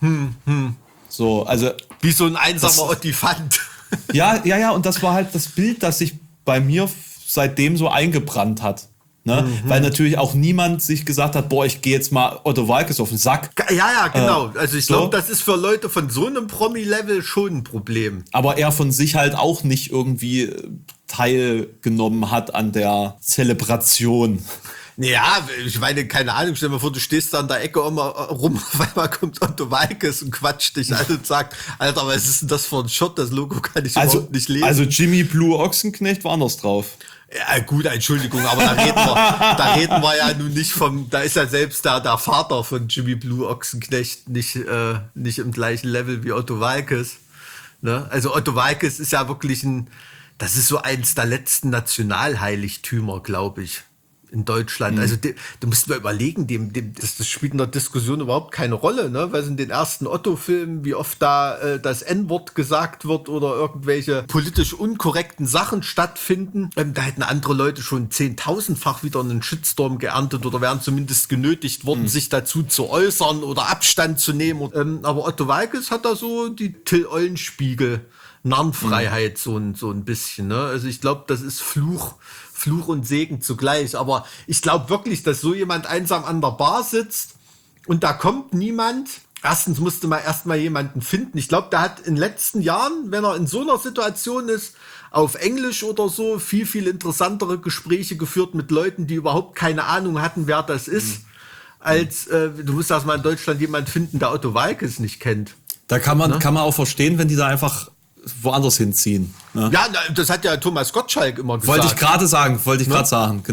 So, also wie so ein einsamer Ottifant. Ja, und das war halt das Bild, das sich bei mir seitdem so eingebrannt hat. Ne? Weil natürlich auch niemand sich gesagt hat, boah, ich gehe jetzt mal Otto Waalkes auf den Sack. Ja, genau. Also ich glaube, das ist für Leute von so einem Promi-Level schon ein Problem. Aber er von sich halt auch nicht irgendwie teilgenommen hat an der Zelebration. Ja, ich meine, keine Ahnung, stell dir mal vor, du stehst da an der Ecke immer rum, auf einmal kommt Otto Waalkes und quatscht dich an und sagt, Alter, was ist denn das für ein Shot, das Logo kann ich überhaupt nicht lesen. Also Jimmy Blue Ochsenknecht war anders drauf. Ja, gut, Entschuldigung, aber da reden wir ja nun nicht da ist ja selbst der Vater von Jimmy Blue Ochsenknecht nicht im gleichen Level wie Otto Waalkes. Ne? Also Otto Waalkes ist ja wirklich das ist so eins der letzten Nationalheiligtümer, glaube ich, in Deutschland. Also du musst mal überlegen, das spielt in der Diskussion überhaupt keine Rolle, ne? Weil in den ersten Otto-Filmen, wie oft da das N-Wort gesagt wird oder irgendwelche politisch unkorrekten Sachen stattfinden, da hätten andere Leute schon 10.000-fach wieder einen Shitstorm geerntet oder wären zumindest genötigt worden, sich dazu zu äußern oder Abstand zu nehmen. Aber Otto Waalkes hat da so die Till-Eulenspiegel Narrenfreiheit so ein bisschen, ne? Also ich glaube, das ist Fluch und Segen zugleich. Aber ich glaube wirklich, dass so jemand einsam an der Bar sitzt und da kommt niemand. Erstens musste man erstmal jemanden finden. Ich glaube, der hat in den letzten Jahren, wenn er in so einer Situation ist, auf Englisch oder so, viel, viel interessantere Gespräche geführt mit Leuten, die überhaupt keine Ahnung hatten, wer das ist, als du musst erstmal in Deutschland jemanden finden, der Otto Waalkes nicht kennt. Da kann man auch verstehen, wenn die da einfach woanders hinziehen. Ne? Ja, das hat ja Thomas Gottschalk immer gesagt. Wollte ich gerade sagen, genau.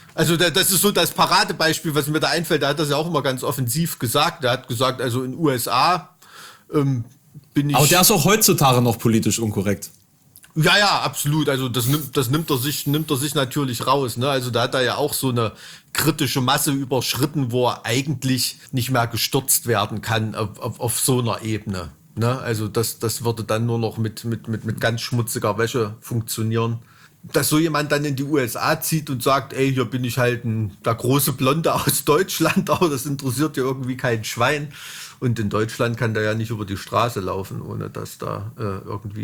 Also das ist so das Paradebeispiel, was mir da einfällt. Der hat das ja auch immer ganz offensiv gesagt. Der hat gesagt, also in den USA bin ich... Aber der ist auch heutzutage noch politisch unkorrekt. Ja, absolut. Also das nimmt er sich natürlich raus. Ne? Also da hat er ja auch so eine kritische Masse überschritten, wo er eigentlich nicht mehr gestürzt werden kann auf so einer Ebene. Ne? Also das würde dann nur noch mit ganz schmutziger Wäsche funktionieren. Dass so jemand dann in die USA zieht und sagt, ey, hier bin ich halt der große Blonde aus Deutschland, aber das interessiert ja irgendwie kein Schwein. Und in Deutschland kann der ja nicht über die Straße laufen, ohne dass da irgendwie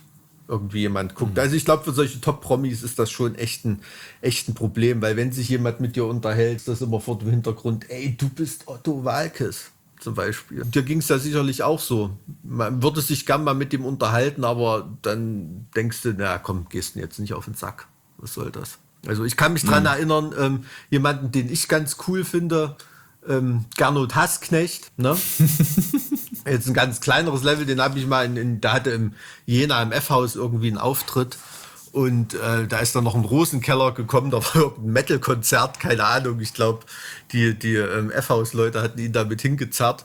jemand guckt. Also ich glaube, für solche Top-Promis ist das schon echt ein Problem, weil wenn sich jemand mit dir unterhält, ist das immer vor dem Hintergrund, ey, du bist Otto Waalkes zum Beispiel. Dir ging es ja sicherlich auch so. Man würde sich gern mal mit ihm unterhalten, aber dann denkst du, na komm, gehst du jetzt nicht auf den Sack. Was soll das? Also ich kann mich dran erinnern, jemanden, den ich ganz cool finde, Gernot Hassknecht, ne? Jetzt ein ganz kleineres Level, den habe ich mal der hatte im Jena im F-Haus irgendwie einen Auftritt und da ist dann noch ein Rosenkeller gekommen, da war irgendein Metal-Konzert, keine Ahnung, ich glaube, die F-Haus-Leute hatten ihn damit hingezerrt.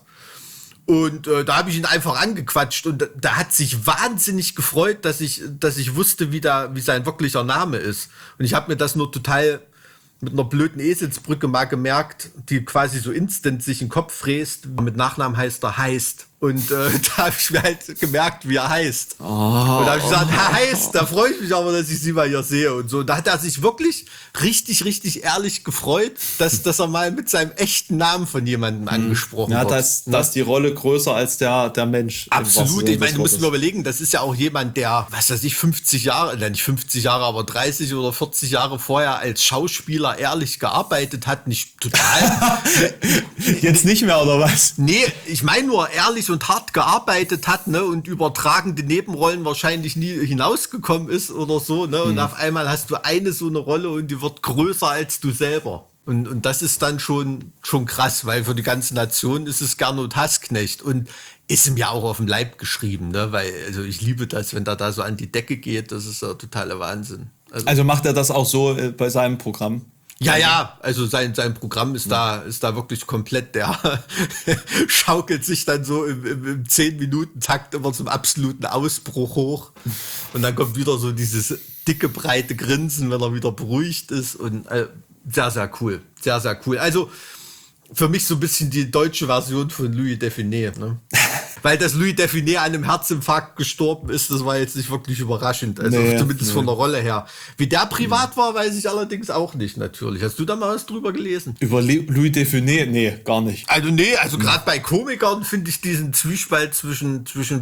Und da habe ich ihn einfach angequatscht und da hat sich wahnsinnig gefreut, dass ich wusste, wie sein wirklicher Name ist. Und ich habe mir das nur total mit einer blöden Eselsbrücke mal gemerkt, die quasi so instant sich in den Kopf fräst. Mit Nachnamen heißt er Heist. Und da habe ich mir halt gemerkt, wie er heißt. Und da habe ich gesagt, Herr Heist, da freue ich mich aber, dass ich Sie mal hier sehe und so. Und da hat er sich wirklich richtig, richtig ehrlich gefreut, dass er mal mit seinem echten Namen von jemandem angesprochen wird. Da ist die Rolle größer als der Mensch. Absolut. Ich meine, du musst mir überlegen, das ist ja auch jemand, der, was weiß ich, 50 Jahre, nicht 50 Jahre, aber 30 oder 40 Jahre vorher als Schauspieler ehrlich gearbeitet hat. Nicht total. Jetzt nicht mehr, oder was? Nee, ich meine nur ehrlich und hart gearbeitet hat, ne, und übertragende Nebenrollen wahrscheinlich nie hinausgekommen ist oder so, ne, und auf einmal hast du eine so eine Rolle und die wird größer als du selber. Und das ist dann schon krass, weil für die ganze Nation ist es Gernot Hassknecht und ist ihm ja auch auf dem Leib geschrieben, ne, weil, also ich liebe das, wenn der da so an die Decke geht, das ist ja totaler Wahnsinn. Also macht er das auch so bei seinem Programm? Ja, also sein Programm ist da wirklich komplett, der schaukelt sich dann so im 10-Minuten-Takt immer zum absoluten Ausbruch hoch und dann kommt wieder so dieses dicke, breite Grinsen, wenn er wieder beruhigt ist und sehr, sehr cool, sehr, sehr cool. Also für mich so ein bisschen die deutsche Version von Louis Define, ne? Weil das Louis Define an einem Herzinfarkt gestorben ist, das war jetzt nicht wirklich überraschend. Also zumindest von der Rolle her. Wie der privat war, weiß ich allerdings auch nicht, natürlich. Hast du da mal was drüber gelesen? Über Louis Define? Nee, gar nicht. Also gerade bei Komikern finde ich diesen Zwiespalt zwischen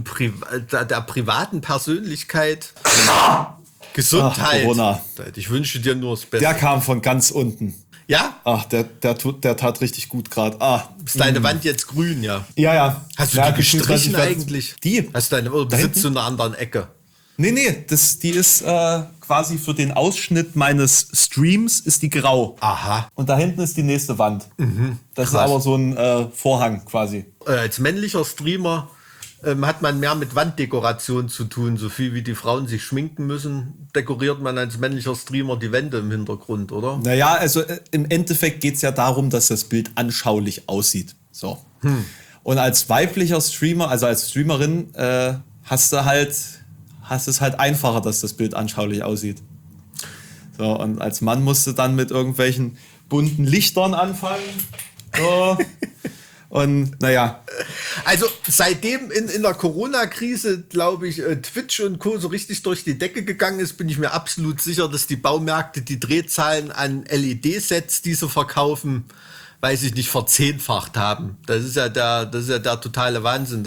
der privaten Persönlichkeit, Gesundheit. Ach, Corona. Ich wünsche dir nur das Beste. Der kam von ganz unten. Ja? Ach, der tat richtig gut gerade. Ist deine Wand jetzt grün, ja? Ja. Hast du die gestrichen eigentlich? Die? Hast du oder sitzt du in einer anderen Ecke? Nee, die ist quasi für den Ausschnitt meines Streams ist die grau. Aha. Und da hinten ist die nächste Wand. Das ist aber so ein Vorhang quasi. Als männlicher Streamer hat man mehr mit Wanddekoration zu tun. So viel wie die Frauen sich schminken müssen, dekoriert man als männlicher Streamer die Wände im Hintergrund, oder? Naja, also im Endeffekt geht es ja darum, dass das Bild anschaulich aussieht. So. Und als weiblicher Streamer, also als Streamerin, hast du es halt einfacher, dass das Bild anschaulich aussieht. So, und als Mann musst du dann mit irgendwelchen bunten Lichtern anfangen. So. Und naja. Also seitdem in der Corona-Krise, glaube ich, Twitch und Co. so richtig durch die Decke gegangen ist, bin ich mir absolut sicher, dass die Baumärkte die Drehzahlen an LED-Sets, die sie verkaufen, weiß ich nicht, verzehnfacht haben. Das ist ja der totale Wahnsinn.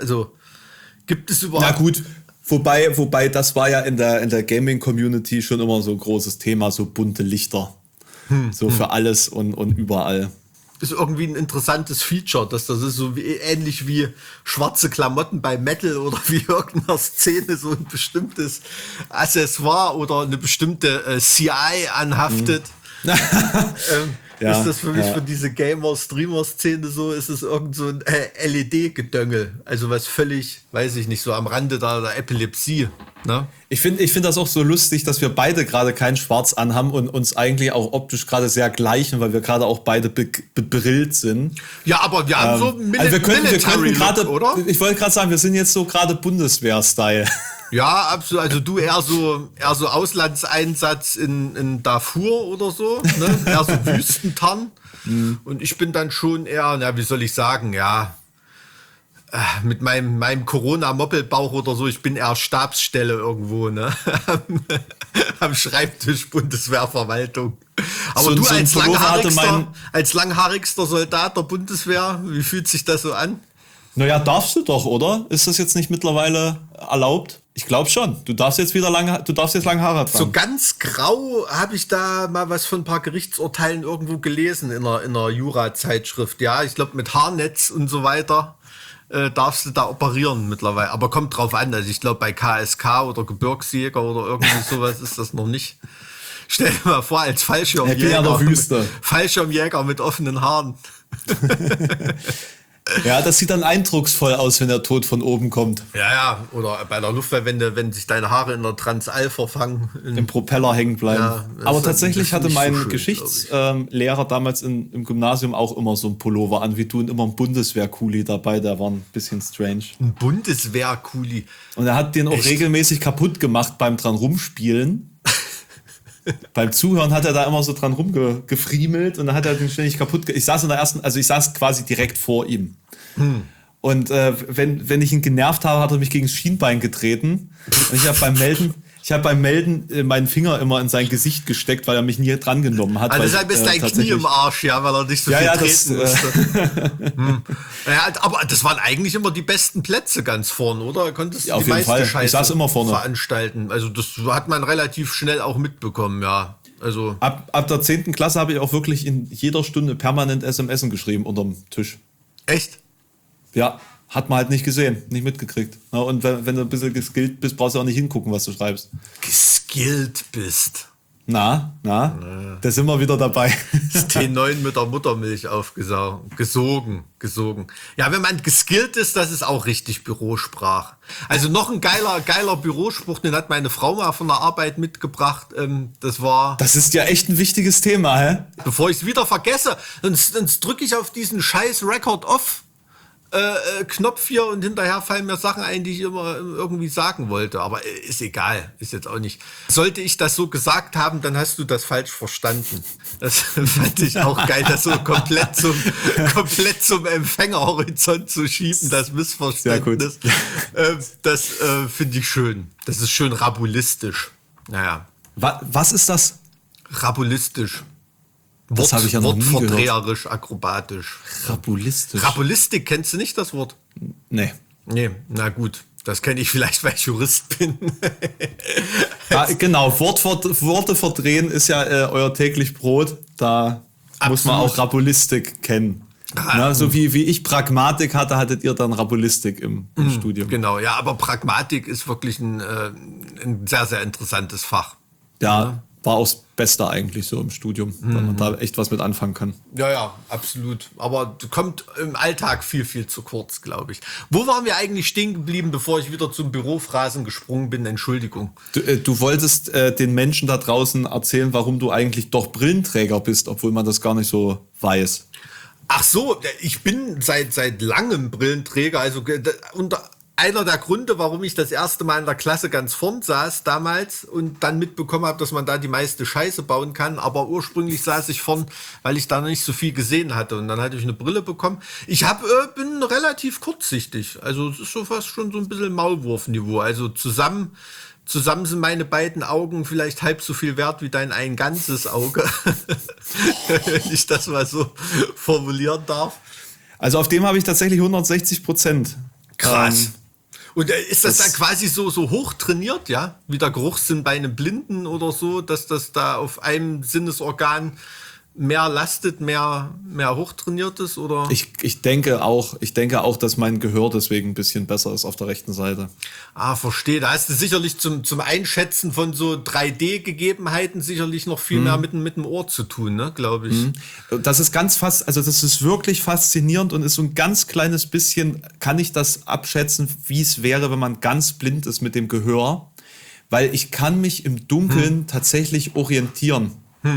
Gibt es überhaupt... Na gut, wobei das war ja in der Gaming-Community schon immer so ein großes Thema, so bunte Lichter. So für alles und überall. Ist irgendwie ein interessantes Feature, dass das ist so ähnlich wie schwarze Klamotten bei Metal oder wie irgendeiner Szene so ein bestimmtes Accessoire oder eine bestimmte CI anhaftet. ist das für mich für diese Gamer-Streamer-Szene so, ist es irgend so ein LED-Gedöngel. Also was völlig, weiß ich nicht, so am Rande der Epilepsie. Ne? Ich find das auch so lustig, dass wir beide gerade kein Schwarz anhaben und uns eigentlich auch optisch gerade sehr gleichen, weil wir gerade auch beide bebrillt sind. Ja, aber wir haben so also wir könnten gerade, oder? Ich wollte gerade sagen, wir sind jetzt so gerade Bundeswehr-Style. Ja, absolut. Also du eher so Auslandseinsatz in Darfur oder so, ne? Eher so Wüstentarn. Und ich bin dann schon eher, na, wie soll ich sagen, ja, mit meinem Corona-Moppelbauch oder so, ich bin eher Stabsstelle irgendwo, ne? Am Schreibtisch Bundeswehrverwaltung. Aber So- du so ein Pullover als langhaarigster Soldat der Bundeswehr, wie fühlt sich das so an? Naja, darfst du doch, oder? Ist das jetzt nicht mittlerweile erlaubt? Ich glaube schon. Du darfst jetzt lange Haare tragen. So ganz grau habe ich da mal was von ein paar Gerichtsurteilen irgendwo gelesen in einer Jura-Zeitschrift. Ja, ich glaube mit Haarnetz und so weiter darfst du da operieren mittlerweile. Aber kommt drauf an. Also ich glaube bei KSK oder Gebirgsjäger oder irgendwie sowas ist das noch nicht. Stell dir mal vor, als Fallschirmjäger mit offenen Haaren. Ja, das sieht dann eindrucksvoll aus, wenn der Tod von oben kommt. Ja, oder bei der Luftwehrwende, wenn sich deine Haare in der Transalp verfangen. Im Propeller hängen bleiben. Ja, aber das tatsächlich ist hatte nicht mein so schön, Geschichtslehrer damals im Gymnasium auch immer so ein Pullover an wie du und immer ein Bundeswehr-Kuli dabei, der war ein bisschen strange. Ein Bundeswehr-Kuli. Und er hat den auch Echt? regelmäßig kaputt gemacht beim dran rumspielen. Beim Zuhören hat er da immer so dran rumgefriemelt und dann hat er den ständig ich saß quasi direkt vor ihm. Und wenn ich ihn genervt habe, hat er mich gegen das Schienbein getreten. Und ich habe beim Melden meinen Finger immer in sein Gesicht gesteckt, weil er mich nie drangenommen hat. Also deshalb ist dein Knie im Arsch, ja, weil er dich so viel treten musste. Ja, aber das waren eigentlich immer die besten Plätze ganz vorne, oder? Konntest Ja, auf die jeden meiste Fall. Scheiße Ich saß immer vorne. veranstalten. Also das hat man relativ schnell auch mitbekommen, ja. Also Ab der 10. Klasse habe ich auch wirklich in jeder Stunde permanent SMSen geschrieben unterm Tisch. echt? Ja, hat man halt nicht gesehen, nicht mitgekriegt. Ja, und wenn du ein bisschen geskillt bist, brauchst du auch nicht hingucken, was du schreibst. Geskillt bist. Da sind wir wieder dabei. Das T9 mit der Muttermilch gesogen. Ja, wenn man geskillt ist, das ist auch richtig Bürosprache. Also noch ein geiler Bürospruch, den hat meine Frau mal von der Arbeit mitgebracht. Das war, Das ist ja echt ein wichtiges Thema, hä? bevor ich es wieder vergesse, sonst drücke ich auf diesen scheiß Record-Off Knopf hier und hinterher fallen mir Sachen ein, die ich immer irgendwie sagen wollte. Aber ist egal, ist jetzt auch nicht. Sollte ich das so gesagt haben, dann hast du das falsch verstanden. Das fand ich auch geil, das so komplett zum Empfängerhorizont zu schieben, das Missverständnis. Das finde ich schön. Das ist schön rabulistisch. Naja. Was ist das? Rabulistisch. Das habe ich ja noch nie gehört. Wortverdreherisch, akrobatisch. Rabulistisch. Rabulistik, kennst du nicht das Wort? Nee. Nee, na gut. Das kenne ich vielleicht, weil ich Jurist bin. Ja, genau, Worte verdrehen ist ja euer täglich Brot. Da muss man auch Rabulistik kennen. Na, so wie ich Pragmatik hatte, hattet ihr dann Rabulistik im Studium. Genau, ja, aber Pragmatik ist wirklich ein sehr, sehr interessantes Fach. Ja, war auch das Beste eigentlich so im Studium, weil man da echt was mit anfangen kann. Ja, absolut. Aber kommt im Alltag viel, viel zu kurz, glaube ich. Wo waren wir eigentlich stehen geblieben, bevor ich wieder zum Bürophrasen gesprungen bin? Entschuldigung. Du wolltest den Menschen da draußen erzählen, warum du eigentlich doch Brillenträger bist, obwohl man das gar nicht so weiß. Ach so, ich bin seit langem Brillenträger. Also unter einer der Gründe, warum ich das erste Mal in der Klasse ganz vorn saß damals und dann mitbekommen habe, dass man da die meiste Scheiße bauen kann. Aber ursprünglich saß ich vorn, weil ich da nicht so viel gesehen hatte. Und dann hatte ich eine Brille bekommen. Ich bin relativ kurzsichtig. Also es ist so fast schon so ein bisschen Maulwurfniveau. Also zusammen sind meine beiden Augen vielleicht halb so viel wert wie dein ein ganzes Auge. Wenn ich das mal so formulieren darf. Also auf dem habe ich tatsächlich 160%. Krass. Und ist das dann quasi so hoch trainiert, ja? Wie der Geruchssinn bei einem Blinden oder so, dass das da auf einem Sinnesorgan mehr lastet, mehr hochtrainiert ist, oder? Ich denke auch, dass mein Gehör deswegen ein bisschen besser ist auf der rechten Seite. Verstehe. Da hast du sicherlich zum Einschätzen von so 3D-Gegebenheiten sicherlich noch viel mehr mit dem Ohr zu tun, ne, glaube ich. Das ist das ist wirklich faszinierend und ist so ein ganz kleines bisschen, kann ich das abschätzen, wie es wäre, wenn man ganz blind ist mit dem Gehör, weil ich kann mich im Dunkeln tatsächlich orientieren.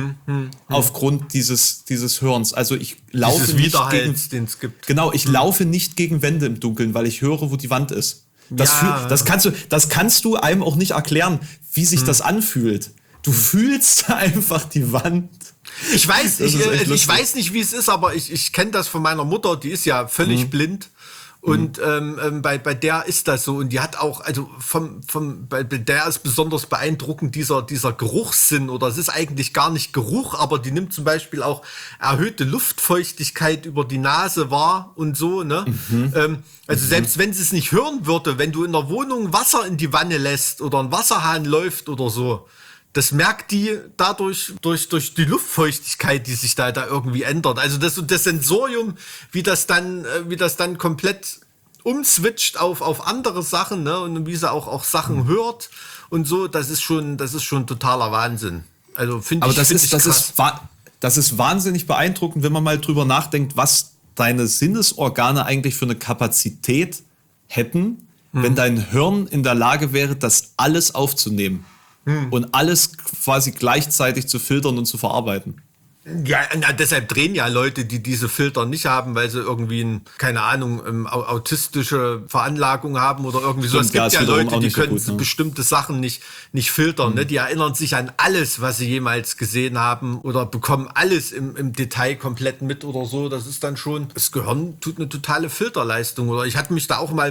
Aufgrund dieses Hörens. Also ich laufe Dieses nicht Widerhalls, den es gibt. Genau, ich laufe nicht gegen Wände im Dunkeln, weil ich höre, wo die Wand ist. Das kannst du einem auch nicht erklären, wie sich das anfühlt. Du fühlst einfach die Wand. Ich weiß nicht, wie es ist, aber ich kenne das von meiner Mutter, die ist ja völlig blind. Und bei der ist das so. Und die hat auch, also bei der ist besonders beeindruckend dieser Geruchssinn. Oder es ist eigentlich gar nicht Geruch, aber die nimmt zum Beispiel auch erhöhte Luftfeuchtigkeit über die Nase wahr und so. Ne? Also selbst wenn sie es nicht hören würde, wenn du in der Wohnung Wasser in die Wanne lässt oder ein Wasserhahn läuft oder so, das merkt die dadurch durch die Luftfeuchtigkeit, die sich da irgendwie ändert. Also das Sensorium, wie das dann komplett umswitcht auf andere Sachen, ne, und wie sie auch Sachen hört und so, das ist schon totaler Wahnsinn. Also finde ich krass. Das ist wahnsinnig beeindruckend, wenn man mal drüber nachdenkt, was deine Sinnesorgane eigentlich für eine Kapazität hätten, wenn dein Hirn in der Lage wäre, das alles aufzunehmen. Und alles quasi gleichzeitig zu filtern und zu verarbeiten. Ja, deshalb drehen ja Leute, die diese Filter nicht haben, weil sie irgendwie, keine Ahnung, autistische Veranlagung haben oder irgendwie so. Es gibt ja Leute, die können bestimmte Sachen nicht filtern. Ne? Die erinnern sich an alles, was sie jemals gesehen haben oder bekommen alles im Detail komplett mit oder so. Das ist dann schon, das Gehirn tut eine totale Filterleistung. Oder ich hatte mich da auch mal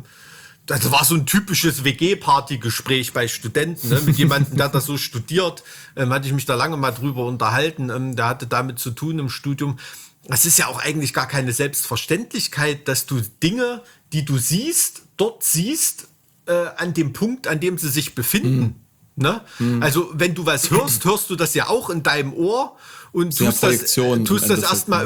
das war so ein typisches WG-Party-Gespräch bei Studenten, ne? Mit jemandem, der das so studiert, hatte ich mich da lange mal drüber unterhalten, der hatte damit zu tun im Studium. Es ist ja auch eigentlich gar keine Selbstverständlichkeit, dass du Dinge, die du siehst, dort siehst, an dem Punkt, an dem sie sich befinden. Ne? Also wenn du was hörst du das ja auch in deinem Ohr und tust das erstmal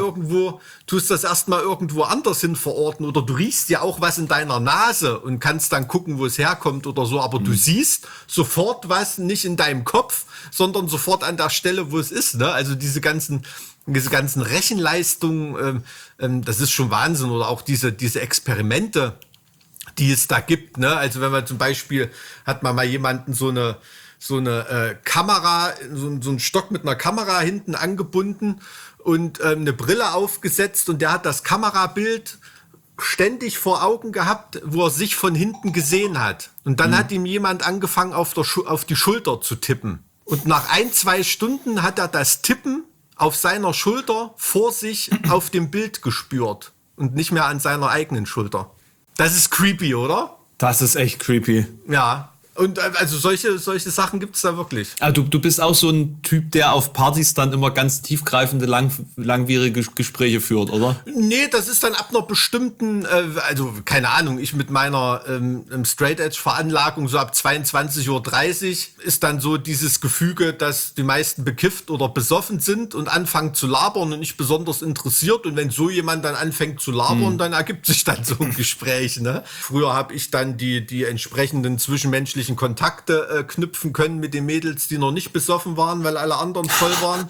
irgendwo anders hin verorten, oder du riechst ja auch was in deiner Nase und kannst dann gucken, wo es herkommt oder so, aber du siehst sofort was nicht in deinem Kopf, sondern sofort an der Stelle, wo es ist. Ne? Also diese ganzen Rechenleistungen, das ist schon Wahnsinn. Oder auch diese Experimente, die es da gibt. Ne? Also wenn man zum Beispiel, hat man mal jemanden so eine Kamera, so einen Stock mit einer Kamera hinten angebunden und eine Brille aufgesetzt, und der hat das Kamerabild ständig vor Augen gehabt, wo er sich von hinten gesehen hat. Und dann hat ihm jemand angefangen, auf die Schulter zu tippen. Und nach 1-2 Stunden hat er das Tippen auf seiner Schulter vor sich auf dem Bild gespürt und nicht mehr an seiner eigenen Schulter. Das ist creepy, oder? Das ist echt creepy. Ja. Und also solche Sachen gibt es da wirklich. Also du bist auch so ein Typ, der auf Partys dann immer ganz tiefgreifende, langwierige Gespräche führt, oder? Nee, das ist dann ab einer bestimmten, also keine Ahnung, ich mit meiner Straight-Edge-Veranlagung so ab 22:30 Uhr ist dann so dieses Gefüge, dass die meisten bekifft oder besoffen sind und anfangen zu labern und nicht besonders interessiert. Und wenn so jemand dann anfängt zu labern, dann ergibt sich dann so ein Gespräch. Ne? Früher habe ich dann die entsprechenden zwischenmenschlichen Kontakte knüpfen können mit den Mädels, die noch nicht besoffen waren, weil alle anderen voll waren.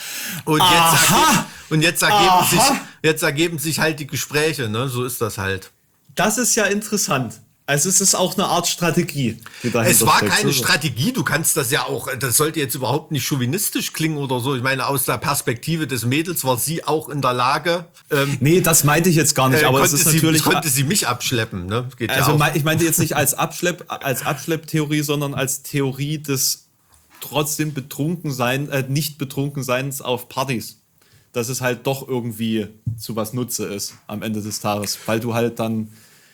Und jetzt ergeben sich halt die Gespräche, ne? So ist das halt. Das ist ja interessant. Also es ist auch eine Art Strategie, die dahinter steckt. Es war steckt. keine Strategie, du kannst das ja auch, das sollte jetzt überhaupt nicht chauvinistisch klingen oder so. Ich meine, aus der Perspektive des Mädels war sie auch in der Lage. Nee, das meinte ich jetzt gar nicht, aber es ist natürlich. Konnte sie mich abschleppen, ne? Geht also ja auch. Ich meinte jetzt nicht als Abschlepptheorie, sondern als Theorie des trotzdem nicht betrunken Seins auf Partys. Dass es halt doch irgendwie zu was Nutze ist am Ende des Tages, weil du halt dann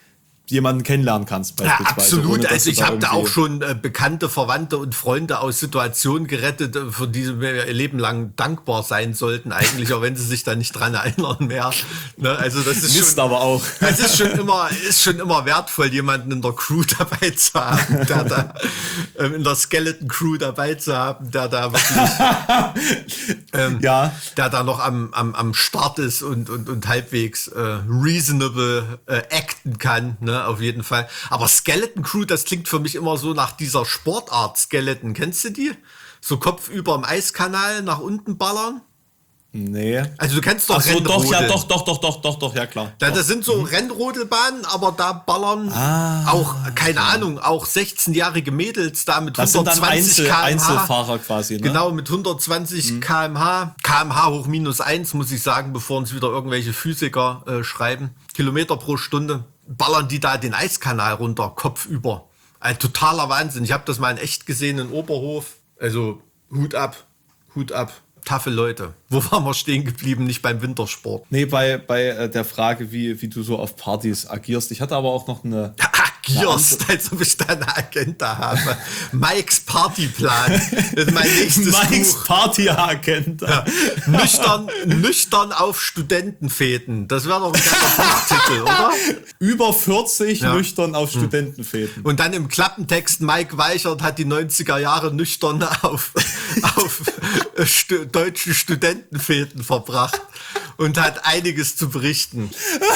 jemanden kennenlernen kannst, Ja, beispielsweise. absolut. Also ich habe da auch irgendwie- schon Bekannte, Verwandte und Freunde aus Situationen gerettet, für die sie mir ihr Leben lang dankbar sein sollten eigentlich, auch wenn sie sich da nicht dran erinnern mehr. Ne? Also das ist Mist schon, aber auch. es ist schon immer wertvoll, jemanden in der Crew dabei zu haben, der da in der Skeleton Crew dabei zu haben, der da wirklich Ja. der da noch am Start ist und halbwegs reasonable acten kann, ne, auf jeden Fall. Aber Skeleton Crew, das klingt für mich immer so nach dieser Sportart Skeleton. Kennst du die? So Kopf über im Eiskanal nach unten ballern? Nee. Also du kennst doch Ach so, doch, ja, Rennrodeln. doch, ja klar. Das sind so Rennrodelbahnen, aber da ballern auch, keine Ahnung, auch 16-jährige Mädels da mit Das sind 120 dann km/h. Einzelfahrer quasi, ne? Genau, mit 120 km/h. km/h hoch -1, muss ich sagen, bevor uns wieder irgendwelche Physiker schreiben. Kilometer pro Stunde ballern die da den Eiskanal runter, kopfüber. Ein totaler Wahnsinn. Ich habe das mal in echt gesehen in Oberhof. Also Hut ab. Taffe Leute. Wo waren wir stehen geblieben? Nicht beim Wintersport. Nee, bei der Frage, wie du so auf Partys agierst. Ich hatte aber auch noch eine... Agierst, als ob ich da eine Agenda habe. Mikes Partyplan. Das ist mein nächstes Mikes Buch. Party-Agenda. Nüchtern auf Studentenfäden. Das wäre doch ein geiler Buchtitel, oder? Über 40 Ja. nüchtern auf Studentenfäden. Und dann im Klappentext, Mike Weichert hat die 90er Jahre nüchtern auf deutschen Studentenfäden verbracht und hat einiges zu berichten.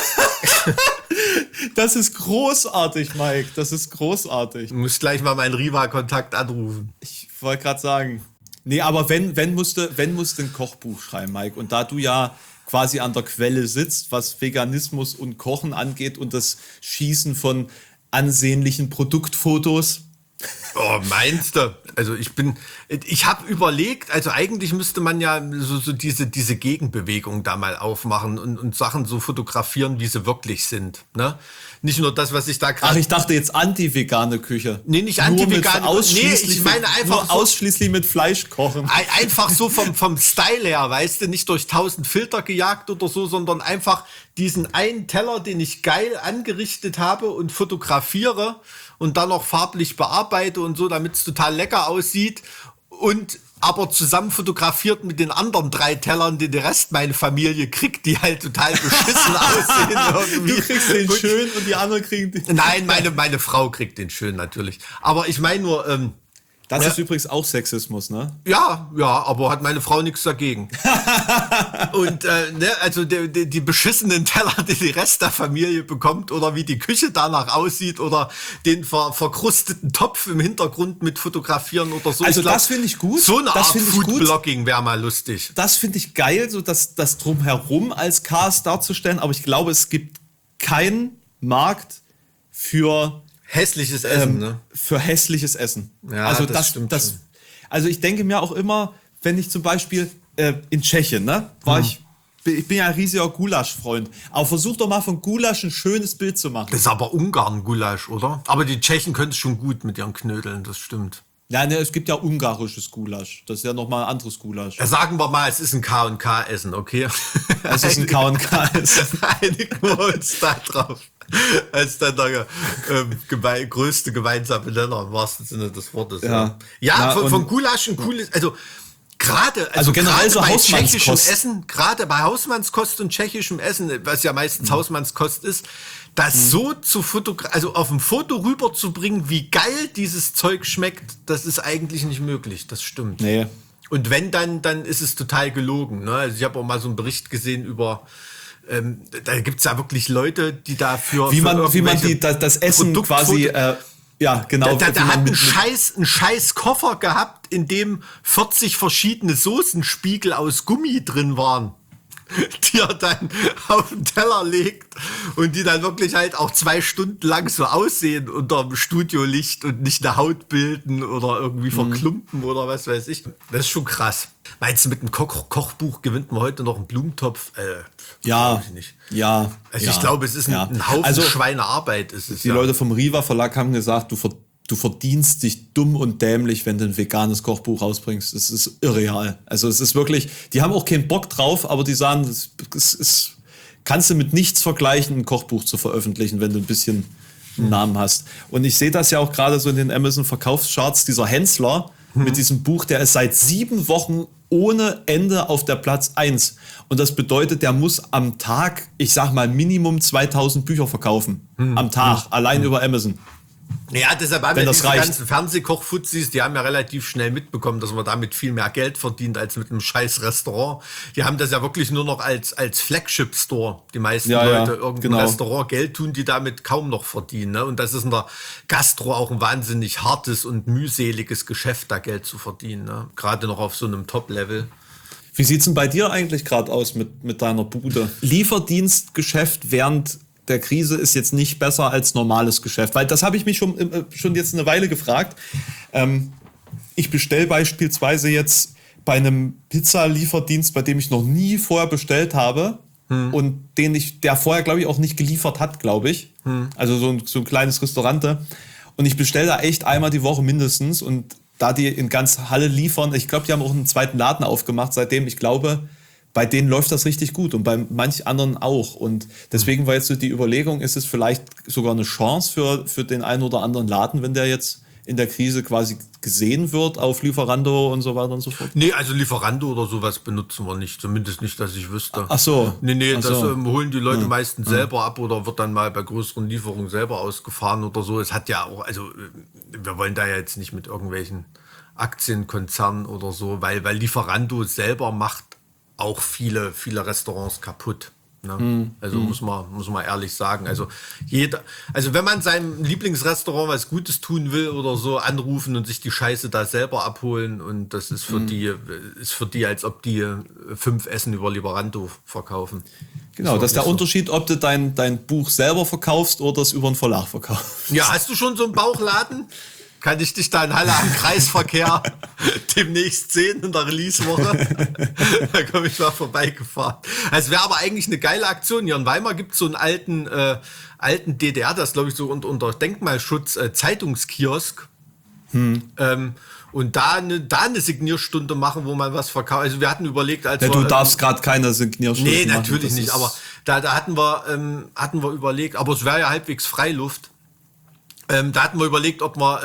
Das ist großartig, Mike. Das ist großartig. Ich muss gleich mal meinen Riva-Kontakt anrufen. Ich wollte gerade sagen. Nee, aber wenn musste ein Kochbuch schreiben, Mike. Und da du ja quasi an der Quelle sitzt, was Veganismus und Kochen angeht und das Schießen von ansehnlichen Produktfotos. Oh, meinst du? Also ich habe überlegt, also eigentlich müsste man ja so diese Gegenbewegung da mal aufmachen und Sachen so fotografieren, wie sie wirklich sind. Ne? Nicht nur das, was ich da Ach, gerade... ich dachte jetzt anti-vegane Küche. Nee, nicht Nur mit anti-vegane- ausschließlich nee, ich meine mit- einfach nur so- ausschließlich mit Fleisch kochen. Einfach so vom Style her, weißt du, nicht durch 1000 Filter gejagt oder so, sondern einfach diesen einen Teller, den ich geil angerichtet habe und fotografiere und dann noch farblich bearbeite und so, damit es total lecker aussieht und aber zusammen fotografiert mit den anderen 3 Tellern, die der Rest meine Familie kriegt, die halt total beschissen aussehen. Irgendwie. Du kriegst den Und- schön und die anderen kriegen den. Nein, meine Frau kriegt den schön natürlich. Aber ich meine nur, Das Ja. ist übrigens auch Sexismus, ne? ja, aber hat meine Frau nichts dagegen. Und also die beschissenen Teller, die Rest der Familie bekommt oder wie die Küche danach aussieht oder den verkrusteten Topf im Hintergrund mit fotografieren oder so. Also Ich glaub, das finde ich gut. So eine Das Art finde ich gut. Foodblocking wäre mal lustig. Das finde ich geil, so das Drumherum als Cast darzustellen, aber ich glaube, es gibt keinen Markt für Hässliches Essen, ne? für hässliches Essen. Ja, also das stimmt schon. also ich denke mir auch immer, wenn ich zum Beispiel in Tschechien, ne, ich bin ja ein riesiger Gulasch-Freund, aber versuch doch mal von Gulasch ein schönes Bild zu machen. Das ist aber Ungarn-Gulasch, oder? Aber die Tschechen können es schon gut mit ihren Knödeln, das stimmt. Ja, ne, es gibt ja ungarisches Gulasch. Das ist ja nochmal ein anderes Gulasch. Ja, sagen wir mal, es ist ein K&K-Essen, okay? Es ist ein K&K-Essen. Einigen wir uns da drauf. Als dann der größte gemeinsame Nenner im wahrsten Sinne des Wortes. Ja. Ja, Ja, von und- Gulasch ein cooles, also gerade generell so bei Hausmannskost. tschechischem Essen, gerade bei Hausmannskost und tschechischem Essen, was ja meistens Hausmannskost ist, das so zu also auf dem Foto rüberzubringen, wie geil dieses Zeug schmeckt, das ist eigentlich nicht möglich, das stimmt. Nee. Und wenn, dann ist es total gelogen. Ne? Also ich habe auch mal so einen Bericht gesehen über, da gibt es ja wirklich Leute, die dafür Wie man das Essen Produktfoto- quasi, ja, genau. Der wie man hat mit- einen scheiß Koffer gehabt, in dem 40 verschiedene Soßenspiegel aus Gummi drin waren, die er dann auf den Teller legt und die dann wirklich halt auch 2 Stunden lang so aussehen unter dem Studiolicht und nicht eine Haut bilden oder irgendwie verklumpen oder was weiß ich. Das ist schon krass. Meinst du, mit einem Kochbuch gewinnt man heute noch einen Blumentopf? Ja, glaub ich nicht. ja. Also ja, ich glaube, es ist ja. ein Haufen Also, Schweinearbeit. Ist es die Leute vom Riva Verlag haben gesagt, du verdienst dich dumm und dämlich, wenn du ein veganes Kochbuch rausbringst. Das ist irreal. Also es ist wirklich, die haben auch keinen Bock drauf, aber die sagen, es kannst du mit nichts vergleichen, ein Kochbuch zu veröffentlichen, wenn du ein bisschen einen Namen hast. Und ich sehe das ja auch gerade so in den Amazon-Verkaufscharts, dieser Hensler mit diesem Buch, der ist seit 7 Wochen ohne Ende auf der Platz 1. Und das bedeutet, der muss am Tag, ich sag mal, Minimum 2000 Bücher verkaufen. Am Tag, allein über Amazon. Ja, deshalb haben Wenn ja das diese reicht. ganzen Fernsehkoch-Fuzis, die haben ja relativ schnell mitbekommen, dass man damit viel mehr Geld verdient als mit einem scheiß Restaurant. Die haben das ja wirklich nur noch als Flagship-Store. Die meisten Leute irgendein Restaurant, Geld tun die damit kaum noch verdienen. Ne? Und das ist in der Gastro auch ein wahnsinnig hartes und mühseliges Geschäft, da Geld zu verdienen. Ne? Gerade noch auf so einem Top-Level. Wie sieht's denn bei dir eigentlich gerade aus mit deiner Bude? Lieferdienstgeschäft während der Krise ist jetzt nicht besser als normales Geschäft. Weil das habe ich mich schon jetzt eine Weile gefragt. Ich bestelle beispielsweise jetzt bei einem Pizzalieferdienst, bei dem ich noch nie vorher bestellt habe und der vorher, glaube ich, auch nicht geliefert hat, glaube ich. Also so ein kleines Restaurant. Und ich bestelle da echt einmal die Woche mindestens. Und da die in ganz Halle liefern, ich glaube, die haben auch einen zweiten Laden aufgemacht seitdem. Ich glaube, bei denen läuft das richtig gut und bei manch anderen auch. Und deswegen war jetzt so die Überlegung, ist es vielleicht sogar eine Chance für den einen oder anderen Laden, wenn der jetzt in der Krise quasi gesehen wird auf Lieferando und so weiter und so fort? Nee, also Lieferando oder sowas benutzen wir nicht. Zumindest nicht, dass ich wüsste. Ach so. Nee, Ach das so. holen die Leute meistens selber ab oder wird dann mal bei größeren Lieferungen selber ausgefahren oder so. Es hat ja auch, also wir wollen da ja jetzt nicht mit irgendwelchen Aktienkonzernen oder so, weil Lieferando selber macht auch viele Restaurants kaputt. Ne? Also muss man ehrlich sagen. Also wenn man seinem Lieblingsrestaurant was Gutes tun will oder so, anrufen und sich die Scheiße da selber abholen und das ist für die, als ob die 5 Essen über Lieferando verkaufen. Genau, das ist der so. Unterschied, ob du dein Buch selber verkaufst oder es über einen Verlag verkaufst. Ja, hast du schon so einen Bauchladen? Kann ich dich da in Halle am Kreisverkehr demnächst sehen in der Release-Woche? Da komme ich mal vorbeigefahren. Es wäre aber eigentlich eine geile Aktion. Hier in Weimar gibt es so einen alten DDR, das glaube ich so unter Denkmalschutz, Zeitungskiosk. Und da eine Signierstunde machen, wo man was verkauft. Also wir hatten überlegt, als Ja, du darfst gerade keine Signierstunde machen. Nee, natürlich nicht. Aber da hatten wir überlegt, aber es wäre ja halbwegs Freiluft. Da hatten wir überlegt, ob wir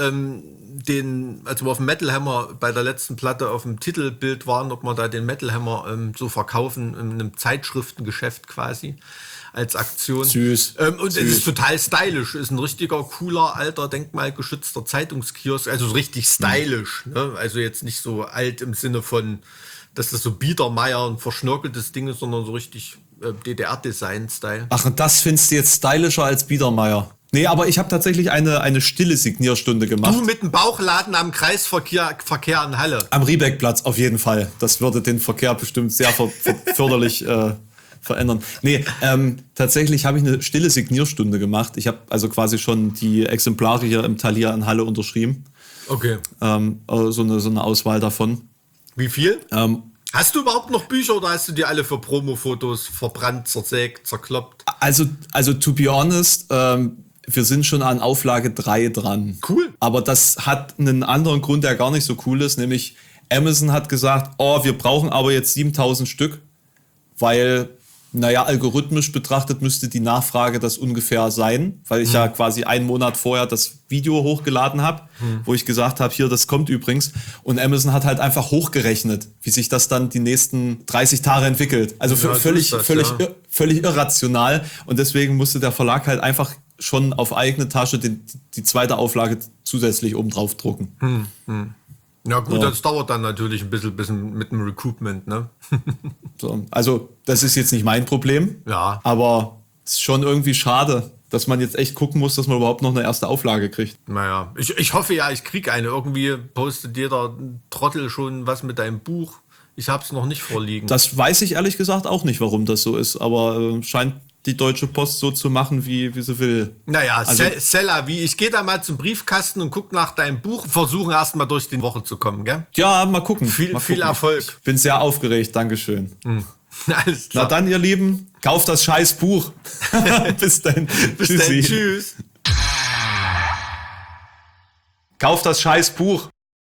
als wir auf dem Metal Hammer bei der letzten Platte auf dem Titelbild waren, ob wir da den Metal Hammer so verkaufen in einem Zeitschriftengeschäft quasi als Aktion. Süß. Und es ist total stylisch. Ist ein richtiger, cooler, alter, denkmalgeschützter Zeitungskiosk. Also so richtig stylisch. Ne? Also jetzt nicht so alt im Sinne von, dass das so Biedermeier ein verschnörkeltes Ding ist, sondern so richtig DDR-Design-Style. Ach, und das findest du jetzt stylischer als Biedermeier? Nee, aber ich habe tatsächlich eine stille Signierstunde gemacht. Du mit dem Bauchladen am Kreisverkehr in Halle. Am Riebeckplatz auf jeden Fall. Das würde den Verkehr bestimmt sehr förderlich verändern. Nee, tatsächlich habe ich eine stille Signierstunde gemacht. Ich habe also quasi schon die Exemplare hier im Thalia in Halle unterschrieben. Okay. So eine Auswahl davon. Wie viel? Hast du überhaupt noch Bücher oder hast du die alle für Promo-Fotos verbrannt, zersägt, zerkloppt? Also to be honest, wir sind schon an Auflage 3 dran. Cool. Aber das hat einen anderen Grund, der gar nicht so cool ist, nämlich Amazon hat gesagt, wir brauchen aber jetzt 7000 Stück, weil, algorithmisch betrachtet müsste die Nachfrage das ungefähr sein, weil ich ja quasi einen Monat vorher das Video hochgeladen habe, wo ich gesagt habe, hier, das kommt übrigens. Und Amazon hat halt einfach hochgerechnet, wie sich das dann die nächsten 30 Tage entwickelt. Also völlig irrational. Und deswegen musste der Verlag halt einfach schon auf eigene Tasche die zweite Auflage zusätzlich oben drauf drucken. Ja gut, das dauert dann natürlich ein bisschen mit dem Recoupment, ne? So, also das ist jetzt nicht mein Problem, Ja. aber es ist schon irgendwie schade, dass man jetzt echt gucken muss, dass man überhaupt noch eine erste Auflage kriegt. Naja, ich hoffe ja, ich krieg eine. Irgendwie postet jeder Trottel schon was mit deinem Buch. Ich hab's noch nicht vorliegen. Das weiß ich ehrlich gesagt auch nicht, warum das so ist, aber scheint die Deutsche Post so zu machen, wie sie will. Naja, Also- Seller, ich gehe da mal zum Briefkasten und guck nach deinem Buch, versuchen erst mal durch die Woche zu kommen, gell? Ja, mal gucken. Viel gucken. Erfolg. Ich bin sehr aufgeregt, Dankeschön. Alles Na klar. dann, ihr Lieben, kauft das scheiß Buch. Bis dann. Bis dann, tschüss. Kauft das scheiß Buch.